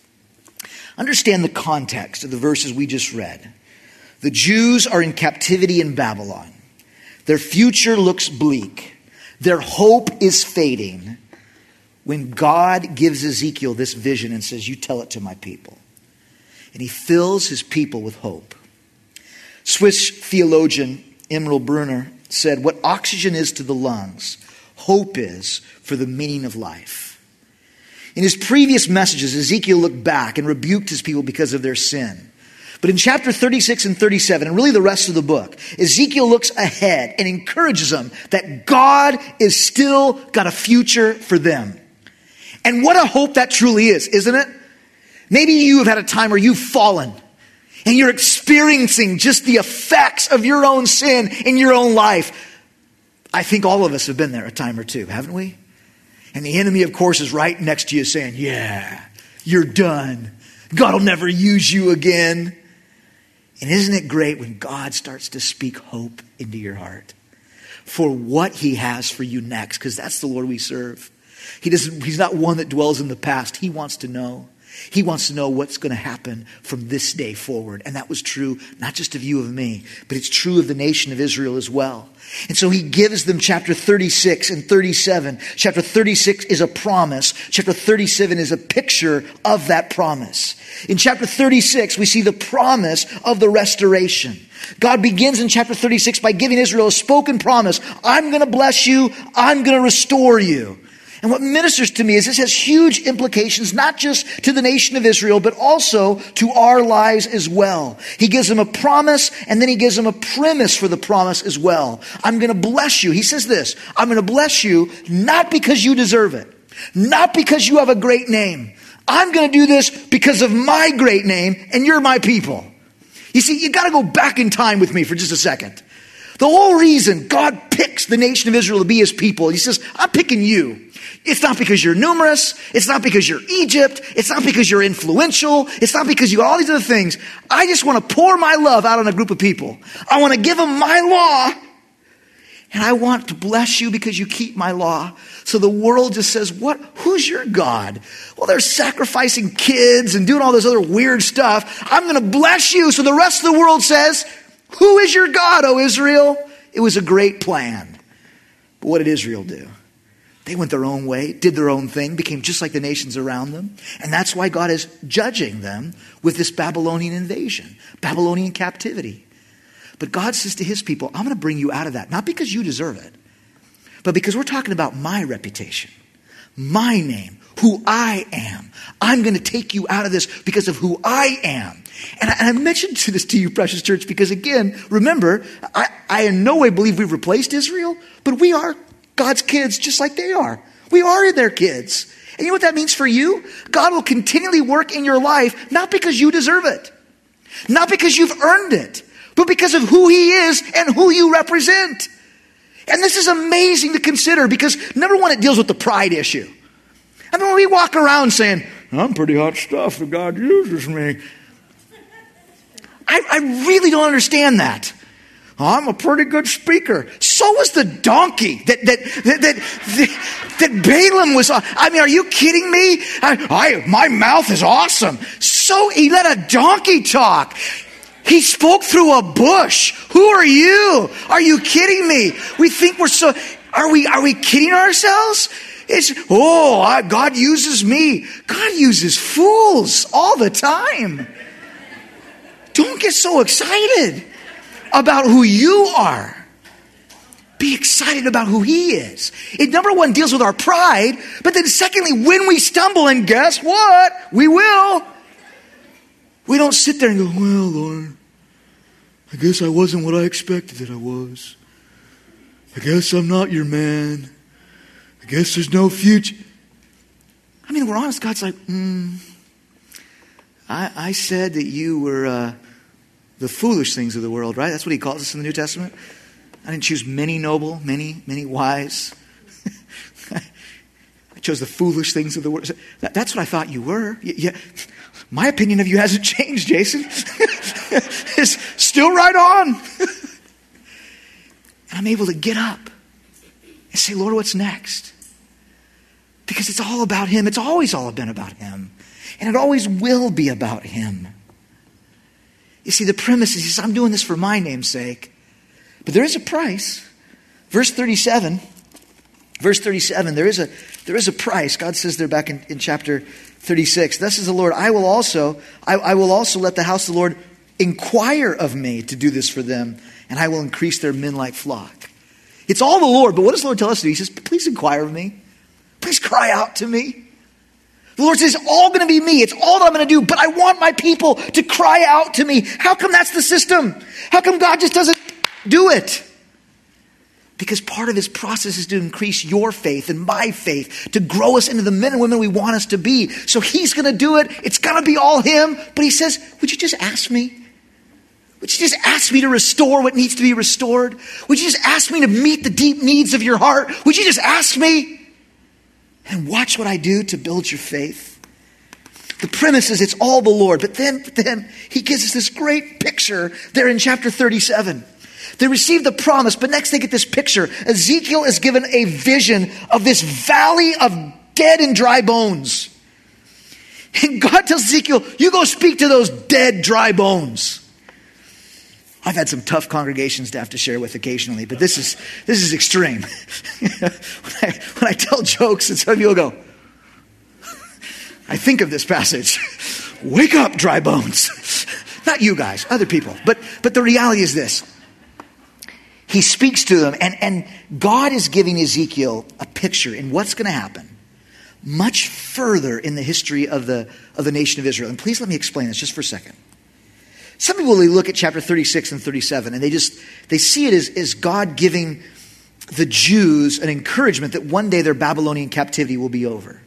Understand the context of the verses we just read. The Jews are in captivity in Babylon. Their future looks bleak. Their hope is fading when God gives Ezekiel this vision and says, you tell it to my people. And he fills his people with hope. Swiss theologian Emil Brunner said, what oxygen is to the lungs, hope is for the meaning of life. In his previous messages, Ezekiel looked back and rebuked his people because of their sin. But in chapter thirty-six and thirty-seven, and really the rest of the book, Ezekiel looks ahead and encourages them that God is still got a future for them. And what a hope that truly is, isn't it? Maybe you have had a time where you've fallen and you're experiencing just the effects of your own sin in your own life. I think all of us have been there a time or two, haven't we? And the enemy, of course, is right next to you saying, yeah, you're done. God will never use you again. And isn't it great when God starts to speak hope into your heart for what he has for you next? Because that's the Lord we serve. He doesn't, he's not one that dwells in the past. He wants to know. He wants to know what's going to happen from this day forward. And that was true not just of you, of me, but it's true of the nation of Israel as well. And so he gives them chapter thirty-six and thirty-seven. Chapter thirty-six is a promise. Chapter thirty-seven is a picture of that promise. In chapter thirty-six, we see the promise of the restoration. God begins in chapter thirty-six by giving Israel a spoken promise. I'm going to bless you. I'm going to restore you. And what ministers to me is this has huge implications, not just to the nation of Israel, but also to our lives as well. He gives them a promise, and then he gives them a premise for the promise as well. I'm going to bless you. He says this, I'm going to bless you not because you deserve it, not because you have a great name. I'm going to do this because of my great name, and you're my people. You see, you got to go back in time with me for just a second. The whole reason God picks the nation of Israel to be his people, he says, I'm picking you. It's not because you're numerous. It's not because you're Egypt. It's not because you're influential. It's not because you all these other things. I just want to pour my love out on a group of people. I want to give them my law. And I want to bless you because you keep my law. So the world just says, what? Who's your God? Well, they're sacrificing kids and doing all this other weird stuff. I'm going to bless you. So the rest of the world says, who is your God, O Israel? It was a great plan. But what did Israel do? They went their own way, did their own thing, became just like the nations around them. And that's why God is judging them with this Babylonian invasion, Babylonian captivity. But God says to his people, I'm going to bring you out of that, not because you deserve it, but because we're talking about my reputation, my name, who I am. I'm going to take you out of this because of who I am. And I, and I mentioned to this to you, precious church, because again, remember, I, I in no way believe we've replaced Israel, but we are God's kids just like they are. We are their kids. And you know what that means for you? God will continually work in your life, not because you deserve it, not because you've earned it, but because of who he is and who you represent. And this is amazing to consider because number one, it deals with the pride issue. I mean, when we walk around saying, I'm pretty hot stuff if God uses me. I, I really don't understand that. I'm a pretty good speaker. So was the donkey that that that that, that, that Balaam was on. I mean, are you kidding me? I, I my mouth is awesome. So he let a donkey talk. He spoke through a bush. Who are you? Are you kidding me? We think we're so. Are we? Are we kidding ourselves? It's oh, I, God uses me. God uses fools all the time. Don't get so excited about who you are. Be excited about who he is. It number one deals with our pride, but then secondly, when we stumble, and guess what? We will. We don't sit there and go, well, Lord, I guess I wasn't what I expected that I was. I guess I'm not your man. I guess there's no future. I mean, we're honest. God's like, hmm, I, I said that you were uh, the foolish things of the world, right? That's what he calls us in the New Testament. I didn't choose many noble, many, many wise. I chose the foolish things of the world. That, that's what I thought you were. Yeah, my opinion of you hasn't changed, Jason. It's still right on. And I'm able to get up and say, Lord, what's next? Because it's all about him. It's always all been about him. And it always will be about him. You see, the premise is, he says, I'm doing this for my name's sake. But there is a price. Verse thirty-seven. Verse thirty-seven, there is a there is a price. God says there back in, in chapter thirty-six. Thus says the Lord, I will also, I, I will also let the house of the Lord inquire of me to do this for them, and I will increase their men like flock. It's all the Lord, but what does the Lord tell us to do? He says, please inquire of me. Please cry out to me. The Lord says, it's all going to be me. It's all that I'm going to do, but I want my people to cry out to me. How come that's the system? How come God just doesn't do it? Because part of his process is to increase your faith and my faith, to grow us into the men and women we want us to be. So he's going to do it. It's going to be all him. But he says, would you just ask me? Would you just ask me to restore what needs to be restored? Would you just ask me to meet the deep needs of your heart? Would you just ask me? And watch what I do to build your faith. The premise is it's all the Lord. But then, but then he gives us this great picture there in chapter thirty-seven. They receive the promise, but next they get this picture. Ezekiel is given a vision of this valley of dead and dry bones. And God tells Ezekiel, you go speak to those dead, dry bones. I've had some tough congregations to have to share with occasionally, but this is this is extreme. when, I, when I tell jokes, and some people go, I think of this passage. Wake up, dry bones. Not you guys, other people. But but the reality is this. He speaks to them, and, and God is giving Ezekiel a picture in what's going to happen much further in the history of the, of the nation of Israel. And please let me explain this just for a second. Some people, they look at chapter thirty-six and thirty-seven, and they just, they see it as, as God giving the Jews an encouragement that one day their Babylonian captivity will be over.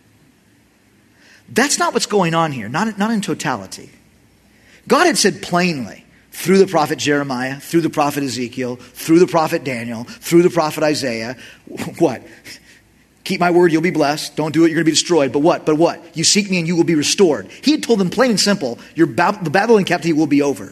That's not what's going on here, not, not in totality. God had said plainly, through the prophet Jeremiah, through the prophet Ezekiel, through the prophet Daniel, through the prophet Isaiah, what? Keep my word, you'll be blessed. Don't do it, you're going to be destroyed. But what? But what? You seek me and you will be restored. He had told them plain and simple, your Bab- the Babylonian captivity will be over.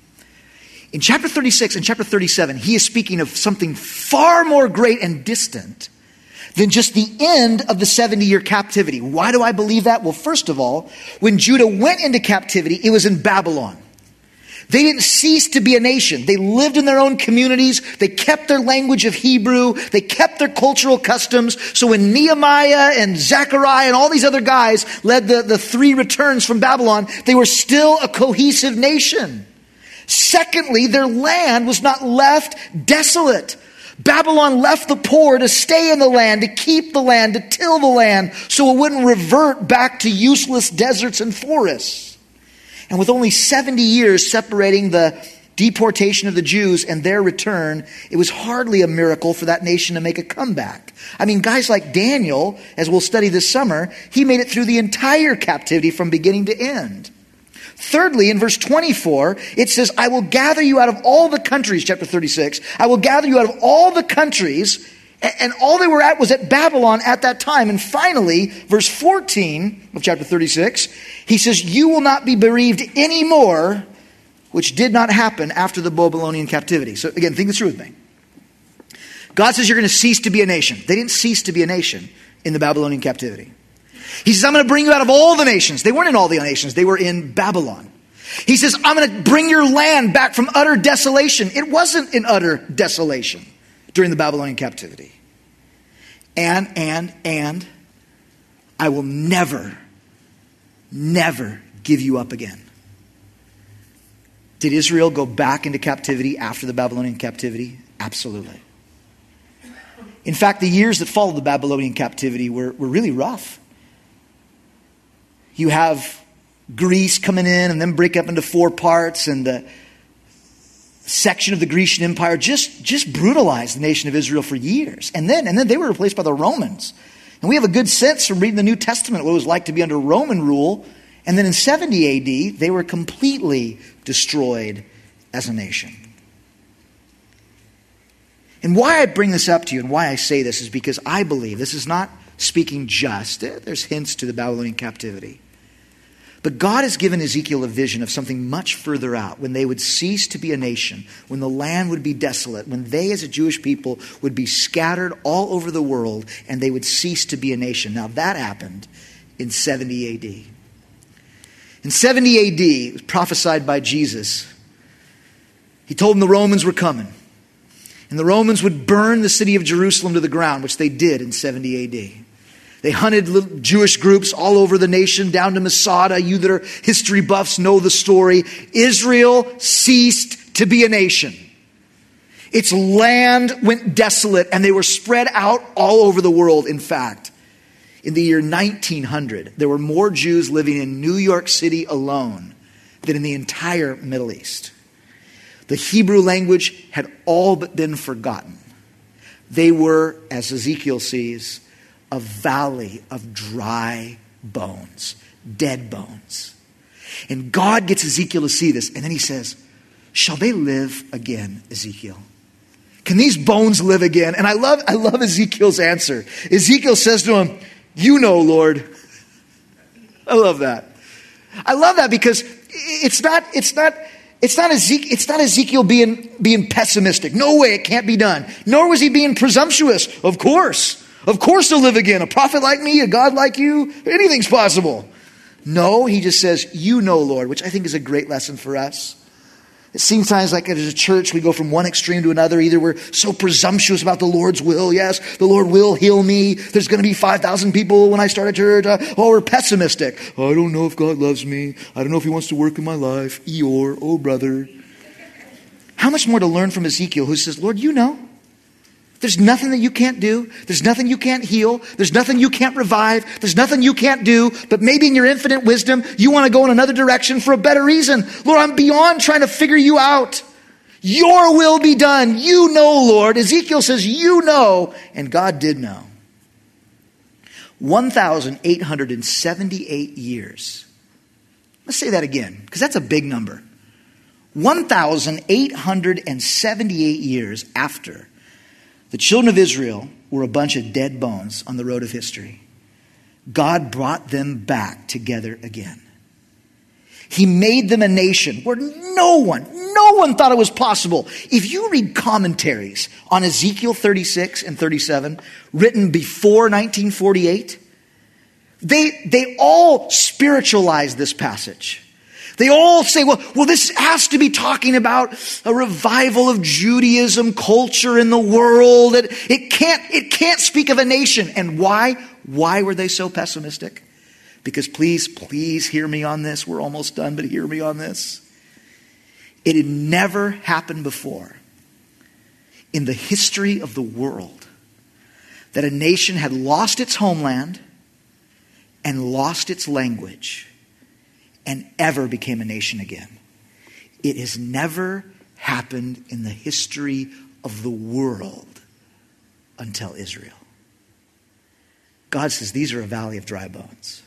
In chapter thirty-six and chapter thirty-seven, he is speaking of something far more great and distant than just the end of the seventy-year captivity. Why do I believe that? Well, first of all, when Judah went into captivity, it was in Babylon. They didn't cease to be a nation. They lived in their own communities. They kept their language of Hebrew. They kept their cultural customs. So when Nehemiah and Zechariah and all these other guys led the, the three returns from Babylon, they were still a cohesive nation. Secondly, their land was not left desolate. Babylon left the poor to stay in the land, to keep the land, to till the land, so it wouldn't revert back to useless deserts and forests. And with only seventy years separating the deportation of the Jews and their return, it was hardly a miracle for that nation to make a comeback. I mean, guys like Daniel, as we'll study this summer, he made it through the entire captivity from beginning to end. Thirdly, in verse twenty-four, it says, I will gather you out of all the countries, chapter thirty-six. I will gather you out of all the countries. And all they were at was at Babylon at that time. And finally, verse fourteen of chapter thirty-six, he says, you will not be bereaved anymore, which did not happen after the Babylonian captivity. So again, think this through with me. God says you're going to cease to be a nation. They didn't cease to be a nation in the Babylonian captivity. He says, I'm going to bring you out of all the nations. They weren't in all the nations. They were in Babylon. He says, I'm going to bring your land back from utter desolation. It wasn't in utter desolation during the Babylonian captivity. And, and, and, I will never, never give you up again. Did Israel go back into captivity after the Babylonian captivity? Absolutely. In fact, the years that followed the Babylonian captivity were, were really rough. You have Greece coming in and then break up into four parts, and the section of the Grecian Empire just, just brutalized the nation of Israel for years. And then, and then they were replaced by the Romans. And we have a good sense from reading the New Testament what it was like to be under Roman rule. And then in seventy A D, they were completely destroyed as a nation. And why I bring this up to you and why I say this is because I believe this is not speaking just. There's hints to the Babylonian captivity. But God has given Ezekiel a vision of something much further out, when they would cease to be a nation, when the land would be desolate, when they as a Jewish people would be scattered all over the world and they would cease to be a nation. Now that happened in seventy A D. In seventy A D, it was prophesied by Jesus. He told them the Romans were coming. And the Romans would burn the city of Jerusalem to the ground, which they did in seventy A D. They hunted little Jewish groups all over the nation, down to Masada. You that are history buffs know the story. Israel ceased to be a nation. Its land went desolate, and they were spread out all over the world, in fact. In the year nineteen hundred, there were more Jews living in New York City alone than in the entire Middle East. The Hebrew language had all but been forgotten. They were, as Ezekiel sees, a valley of dry bones, dead bones. And God gets Ezekiel to see this, and then he says, shall they live again, Ezekiel? Can these bones live again? And I love, I love Ezekiel's answer. Ezekiel says to him, you know, Lord. I love that. I love that because it's not, it's not, it's not Ezekiel, it's not Ezekiel being, being pessimistic. No way, it can't be done. Nor was he being presumptuous. Of course. Of course they'll live again. A prophet like me, a God like you, anything's possible. No, he just says, you know, Lord, which I think is a great lesson for us. It seems times like as a church, we go from one extreme to another. Either we're so presumptuous about the Lord's will. Yes, the Lord will heal me. There's going to be five thousand people when I start a church. Uh, or we're pessimistic. I don't know if God loves me. I don't know if he wants to work in my life. Eeyore, oh brother. How much more to learn from Ezekiel, who says, Lord, you know. There's nothing that you can't do. There's nothing you can't heal. There's nothing you can't revive. There's nothing you can't do. But maybe in your infinite wisdom, you want to go in another direction for a better reason. Lord, I'm beyond trying to figure you out. Your will be done. You know, Lord. Ezekiel says, you know. And God did know. one thousand eight hundred seventy-eight years. Let's say that again, because that's a big number. one thousand eight hundred seventy-eight years after the children of Israel were a bunch of dead bones on the road of history, God brought them back together again. He made them a nation where no one, no one thought it was possible. If you read commentaries on Ezekiel thirty-six and thirty-seven, written before nineteen forty-eight, they, they all spiritualize this passage. They all say, well, well, this has to be talking about a revival of Judaism culture in the world. It, it can't, it can't speak of a nation. And why? Why were they so pessimistic? Because please, please hear me on this. We're almost done, but hear me on this. It had never happened before in the history of the world that a nation had lost its homeland and lost its language and ever became a nation again. It has never happened in the history of the world until Israel. God says these are a valley of dry bones.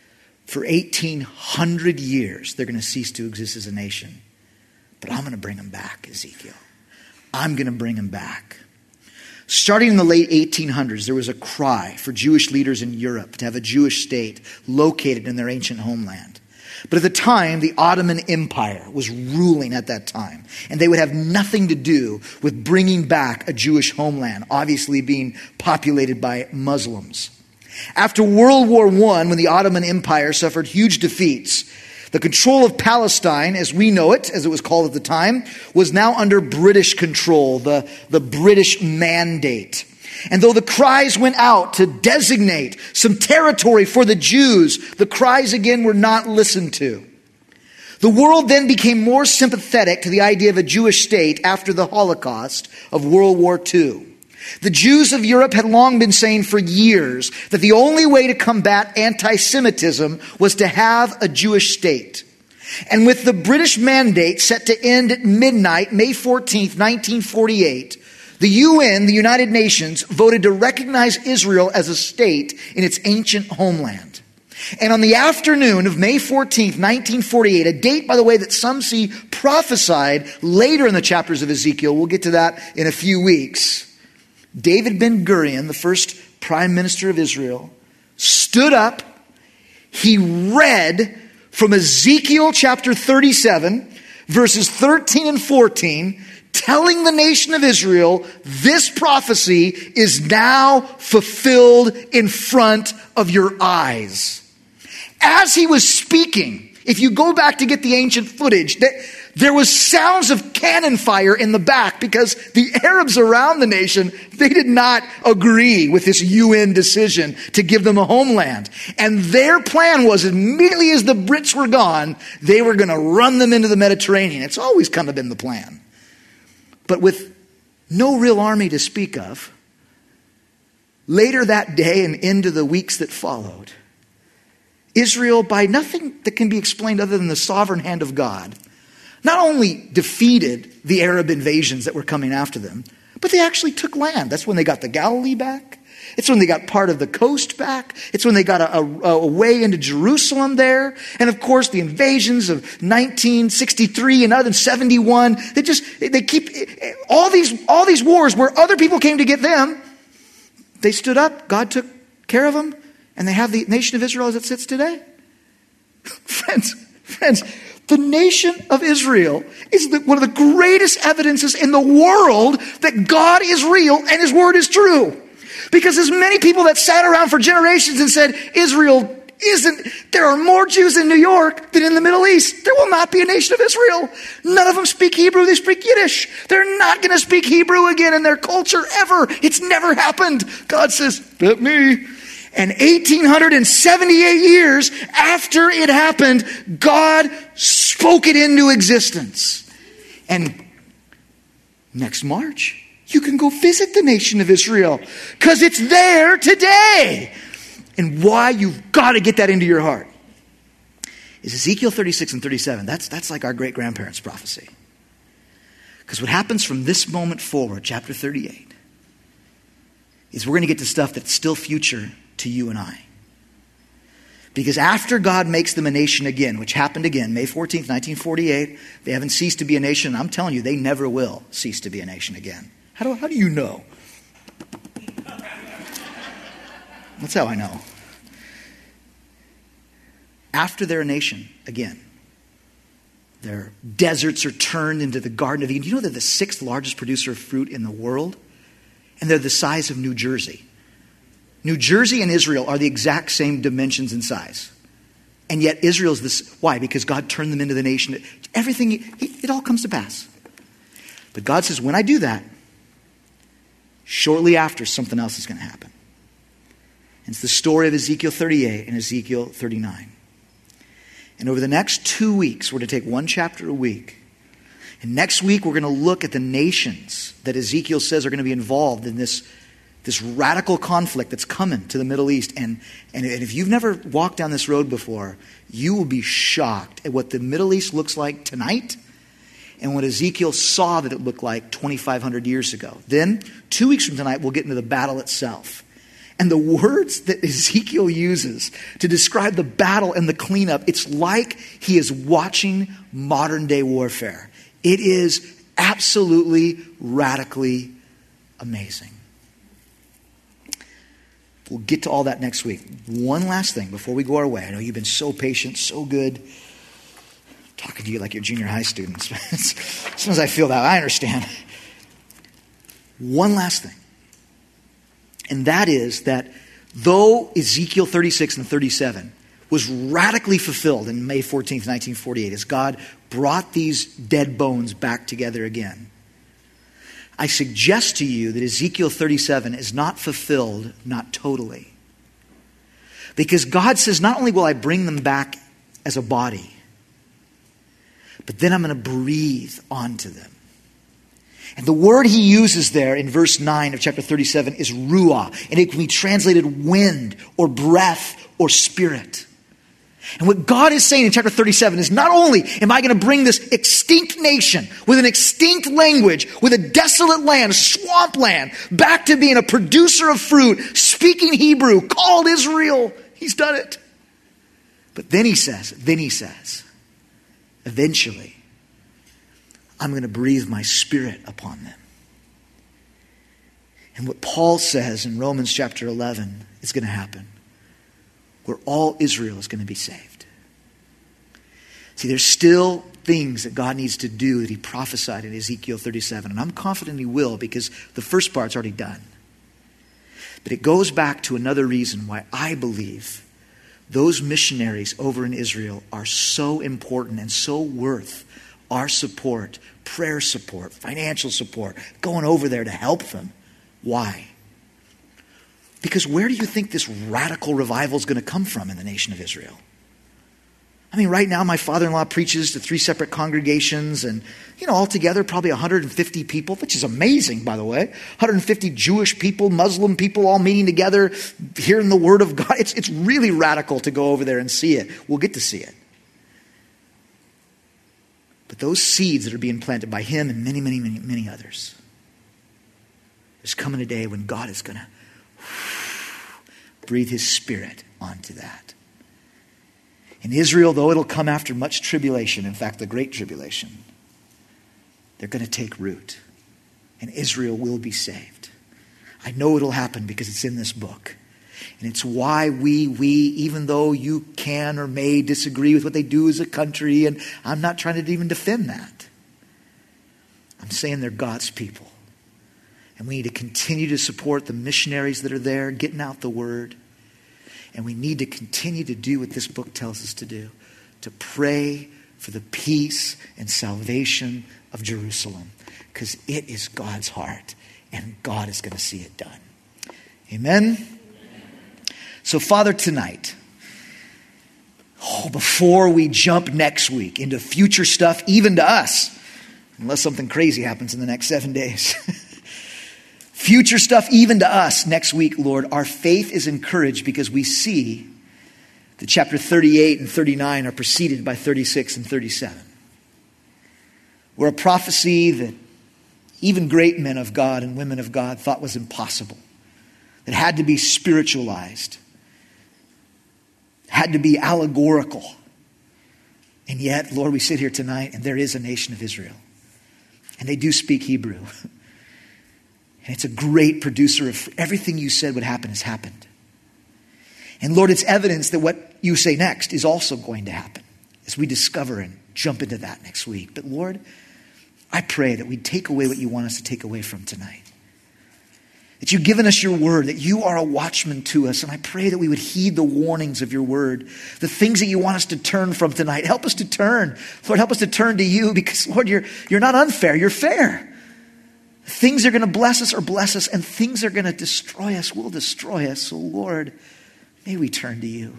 For eighteen hundred years, they're going to cease to exist as a nation. But I'm going to bring them back, Ezekiel. I'm going to bring them back. Starting in the late eighteen hundreds, there was a cry for Jewish leaders in Europe to have a Jewish state located in their ancient homeland. But at the time, the Ottoman Empire was ruling at that time. And they would have nothing to do with bringing back a Jewish homeland, obviously being populated by Muslims. After World War One, when the Ottoman Empire suffered huge defeats, the control of Palestine, as we know it, as it was called at the time, was now under British control, the, the British Mandate. And though the cries went out to designate some territory for the Jews, the cries again were not listened to. The world then became more sympathetic to the idea of a Jewish state after the Holocaust of World War Two. The Jews of Europe had long been saying for years that the only way to combat anti-Semitism was to have a Jewish state. And with the British Mandate set to end at midnight, May fourteenth, nineteen forty-eight, the U N, the United Nations, voted to recognize Israel as a state in its ancient homeland. And on the afternoon of May fourteenth, nineteen forty-eight, a date, by the way, that some see prophesied later in the chapters of Ezekiel, we'll get to that in a few weeks, David Ben-Gurion, the first prime minister of Israel, stood up. He read from Ezekiel chapter thirty-seven, verses thirteen and fourteen, telling the nation of Israel, this prophecy is now fulfilled in front of your eyes. As he was speaking, if you go back to get the ancient footage, there was sounds of cannon fire in the back because the Arabs around the nation, they did not agree with this U N decision to give them a homeland. And their plan was immediately as the Brits were gone, they were going to run them into the Mediterranean. It's always kind of been the plan. But with no real army to speak of, Later that day and into the weeks that followed, Israel, by nothing that can be explained other than the sovereign hand of God, not only defeated the Arab invasions that were coming after them, but they actually took land. That's when they got the Galilee back. It's when they got part of the coast back. It's when they got a, a, a way into Jerusalem there. And of course, the invasions of nineteen sixty-three and other seventy-one. They just, they keep, all these, all these wars where other people came to get them, they stood up, God took care of them, and they have the nation of Israel as it sits today. Friends, friends, the nation of Israel is the, one of the greatest evidences in the world that God is real and His word is true. Because there's many people that sat around for generations and said, Israel isn't, there are more Jews in New York than in the Middle East. There will not be a nation of Israel. None of them speak Hebrew, they speak Yiddish. They're not going to speak Hebrew again in their culture ever. It's never happened. God says, bet me. And eighteen seventy-eight years after it happened, God spoke it into existence. And next March, you can go visit the nation of Israel because it's there today. And why you've got to get that into your heart is Ezekiel thirty-six and thirty-seven. That's, that's like our great-grandparents' prophecy. Because what happens from this moment forward, chapter thirty-eight, is we're going to get to stuff that's still future to you and I. Because after God makes them a nation again, which happened again, May fourteenth, nineteen forty-eight, they haven't ceased to be a nation. I'm telling you, they never will cease to be a nation again. How do, how do you know? That's how I know. After they're a nation again, their deserts are turned into the Garden of Eden. Do you know they're the sixth largest producer of fruit in the world? And they're the size of New Jersey. New Jersey and Israel are the exact same dimensions and size. And yet Israel's this. Why? Because God turned them into the nation. Everything, it all comes to pass. But God says, when I do that, shortly after, something else is going to happen. And it's the story of Ezekiel thirty-eight and Ezekiel thirty-nine. And over the next two weeks, we're going to take one chapter a week. And next week, we're going to look at the nations that Ezekiel says are going to be involved in this, this radical conflict that's coming to the Middle East. And, and if you've never walked down this road before, you will be shocked at what the Middle East looks like tonight and what Ezekiel saw that it looked like twenty-five hundred years ago. Then, two weeks from tonight, we'll get into the battle itself. And the words that Ezekiel uses to describe the battle and the cleanup, it's like he is watching modern day warfare. It is absolutely, radically amazing. We'll get to all that next week. One last thing before we go our way. I know you've been so patient, so good. I'm talking to you like you're junior high students. As soon as I feel that, I understand. One last thing. And that is that though Ezekiel thirty-six and thirty-seven was radically fulfilled in May fourteenth, nineteen forty-eight, as God brought these dead bones back together again, I suggest to you that Ezekiel thirty-seven is not fulfilled, not totally. Because God says, not only will I bring them back as a body, but then I'm going to breathe onto them. And the word he uses there in verse nine of chapter thirty-seven is ruah. And it can be translated wind or breath or spirit. And what God is saying in chapter thirty-seven is not only am I going to bring this extinct nation with an extinct language, with a desolate land, a swamp land, back to being a producer of fruit, speaking Hebrew, called Israel. He's done it. But then he says, then he says, eventually, I'm going to breathe my spirit upon them. And what Paul says in Romans chapter eleven is going to happen, where all Israel is going to be saved. See, there's still things that God needs to do that he prophesied in Ezekiel thirty-seven. And I'm confident he will, because the first part's already done. But it goes back to another reason why I believe those missionaries over in Israel are so important and so worth our support, prayer support, financial support, going over there to help them. Why? Because where do you think this radical revival is going to come from in the nation of Israel? I mean, right now my father-in-law preaches to three separate congregations and, you know, altogether probably one hundred fifty people, which is amazing, by the way. one hundred fifty Jewish people, Muslim people all meeting together, hearing the word of God. It's, it's really radical to go over there and see it. We'll get to see it. But those seeds that are being planted by him and many, many, many, many others, there's coming a day when God is going to breathe his spirit onto that. In Israel, though it'll come after much tribulation, in fact, the great tribulation, they're going to take root. And Israel will be saved. I know it'll happen because it's in this book. And it's why we, we, even though you can or may disagree with what they do as a country, and I'm not trying to even defend that. I'm saying they're God's people. And we need to continue to support the missionaries that are there, getting out the word. And we need to continue to do what this book tells us to do, to pray for the peace and salvation of Jerusalem, because it is God's heart, and God is going to see it done. Amen? So, Father, tonight, oh, before we jump next week into future stuff, even to us, unless something crazy happens in the next seven days, future stuff even to us next week, Lord, our faith is encouraged because we see that chapter thirty-eight and thirty-nine are preceded by thirty-six and thirty-seven. Where a prophecy that even great men of God and women of God thought was impossible, that had to be spiritualized, had to be allegorical. And yet, Lord, we sit here tonight and there is a nation of Israel. And they do speak Hebrew. And it's a great producer of everything you said would happen has happened. And Lord, it's evidence that what you say next is also going to happen as we discover and jump into that next week. But Lord, I pray that we take away what you want us to take away from tonight. That you've given us your word, that you are a watchman to us. And I pray that we would heed the warnings of your word, the things that you want us to turn from tonight. Help us to turn. Lord, help us to turn to you because, Lord, you're, you're not unfair. You're fair. Things are going to bless us or bless us, and things are going to destroy us will destroy us. So, Lord, may we turn to you.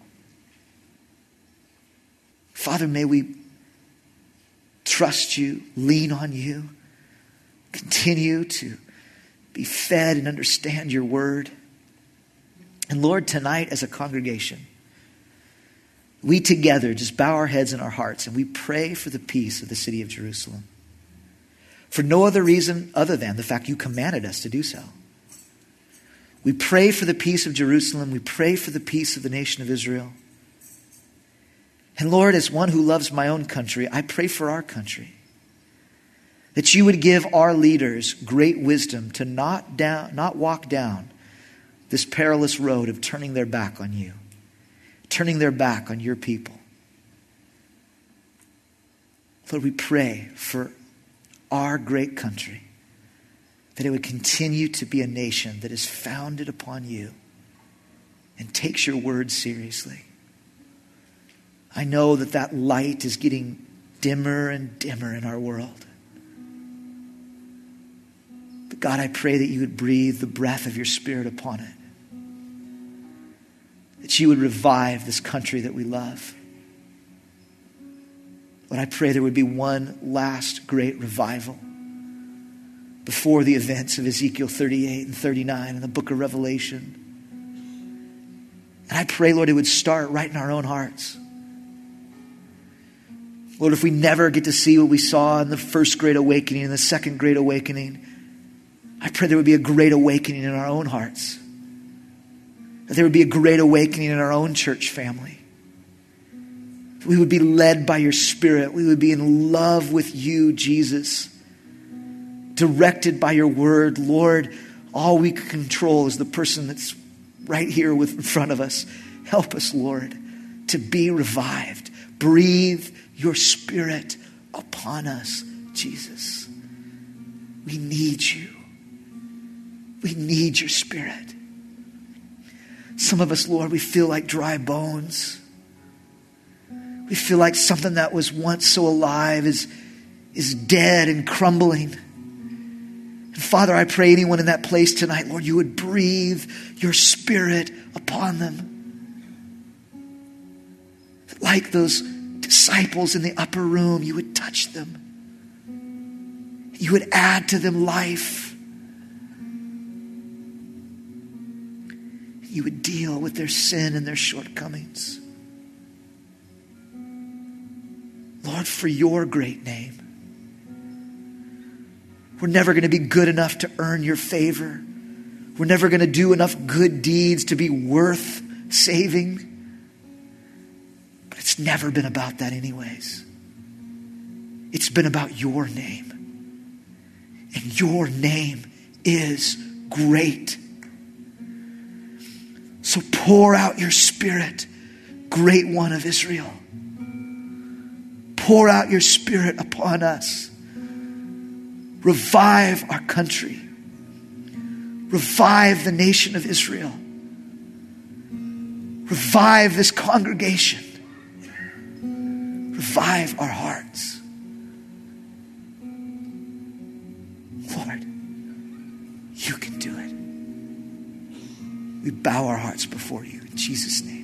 Father, may we trust you, lean on you, continue to be fed and understand your word. And Lord, tonight as a congregation, we together just bow our heads and our hearts and we pray for the peace of the city of Jerusalem. For no other reason other than the fact you commanded us to do so. We pray for the peace of Jerusalem. We pray for the peace of the nation of Israel. And Lord, as one who loves my own country, I pray for our country. That you would give our leaders great wisdom to not down, not walk down this perilous road of turning their back on you. Turning their back on your people. Lord, we pray for our great country, that it would continue to be a nation that is founded upon you and takes your word seriously. I know that that light is getting dimmer and dimmer in our world. But God, I pray that you would breathe the breath of your Spirit upon it. That you would revive this country that we love. But I pray there would be one last great revival before the events of Ezekiel thirty-eight and thirty-nine and the book of Revelation. And I pray, Lord, it would start right in our own hearts. Lord, if we never get to see what we saw in the first great awakening and the second great awakening, I pray there would be a great awakening in our own hearts. That there would be a great awakening in our own church family. We would be led by your Spirit. We would be in love with you, Jesus. Directed by your word. Lord, all we can control is the person that's right here with, in front of us. Help us, Lord, to be revived. Breathe your Spirit upon us, Jesus. We need you. We need your Spirit. Some of us, Lord, we feel like dry bones. We feel like something that was once so alive is, is dead and crumbling. And Father, I pray anyone in that place tonight, Lord, you would breathe your Spirit upon them. like those disciples in the upper room, you would touch them. You would add to them life. You would deal with their sin and their shortcomings. Lord, for your great name. We're never going to be good enough to earn your favor. We're never going to do enough good deeds to be worth saving. But it's never been about that anyways. It's been about your name. And your name is great. So pour out your Spirit, great one of Israel. Pour out your Spirit upon us. Revive our country. Revive the nation of Israel. Revive this congregation. Revive our hearts. Lord, you can do it. We bow our hearts before you in Jesus' name.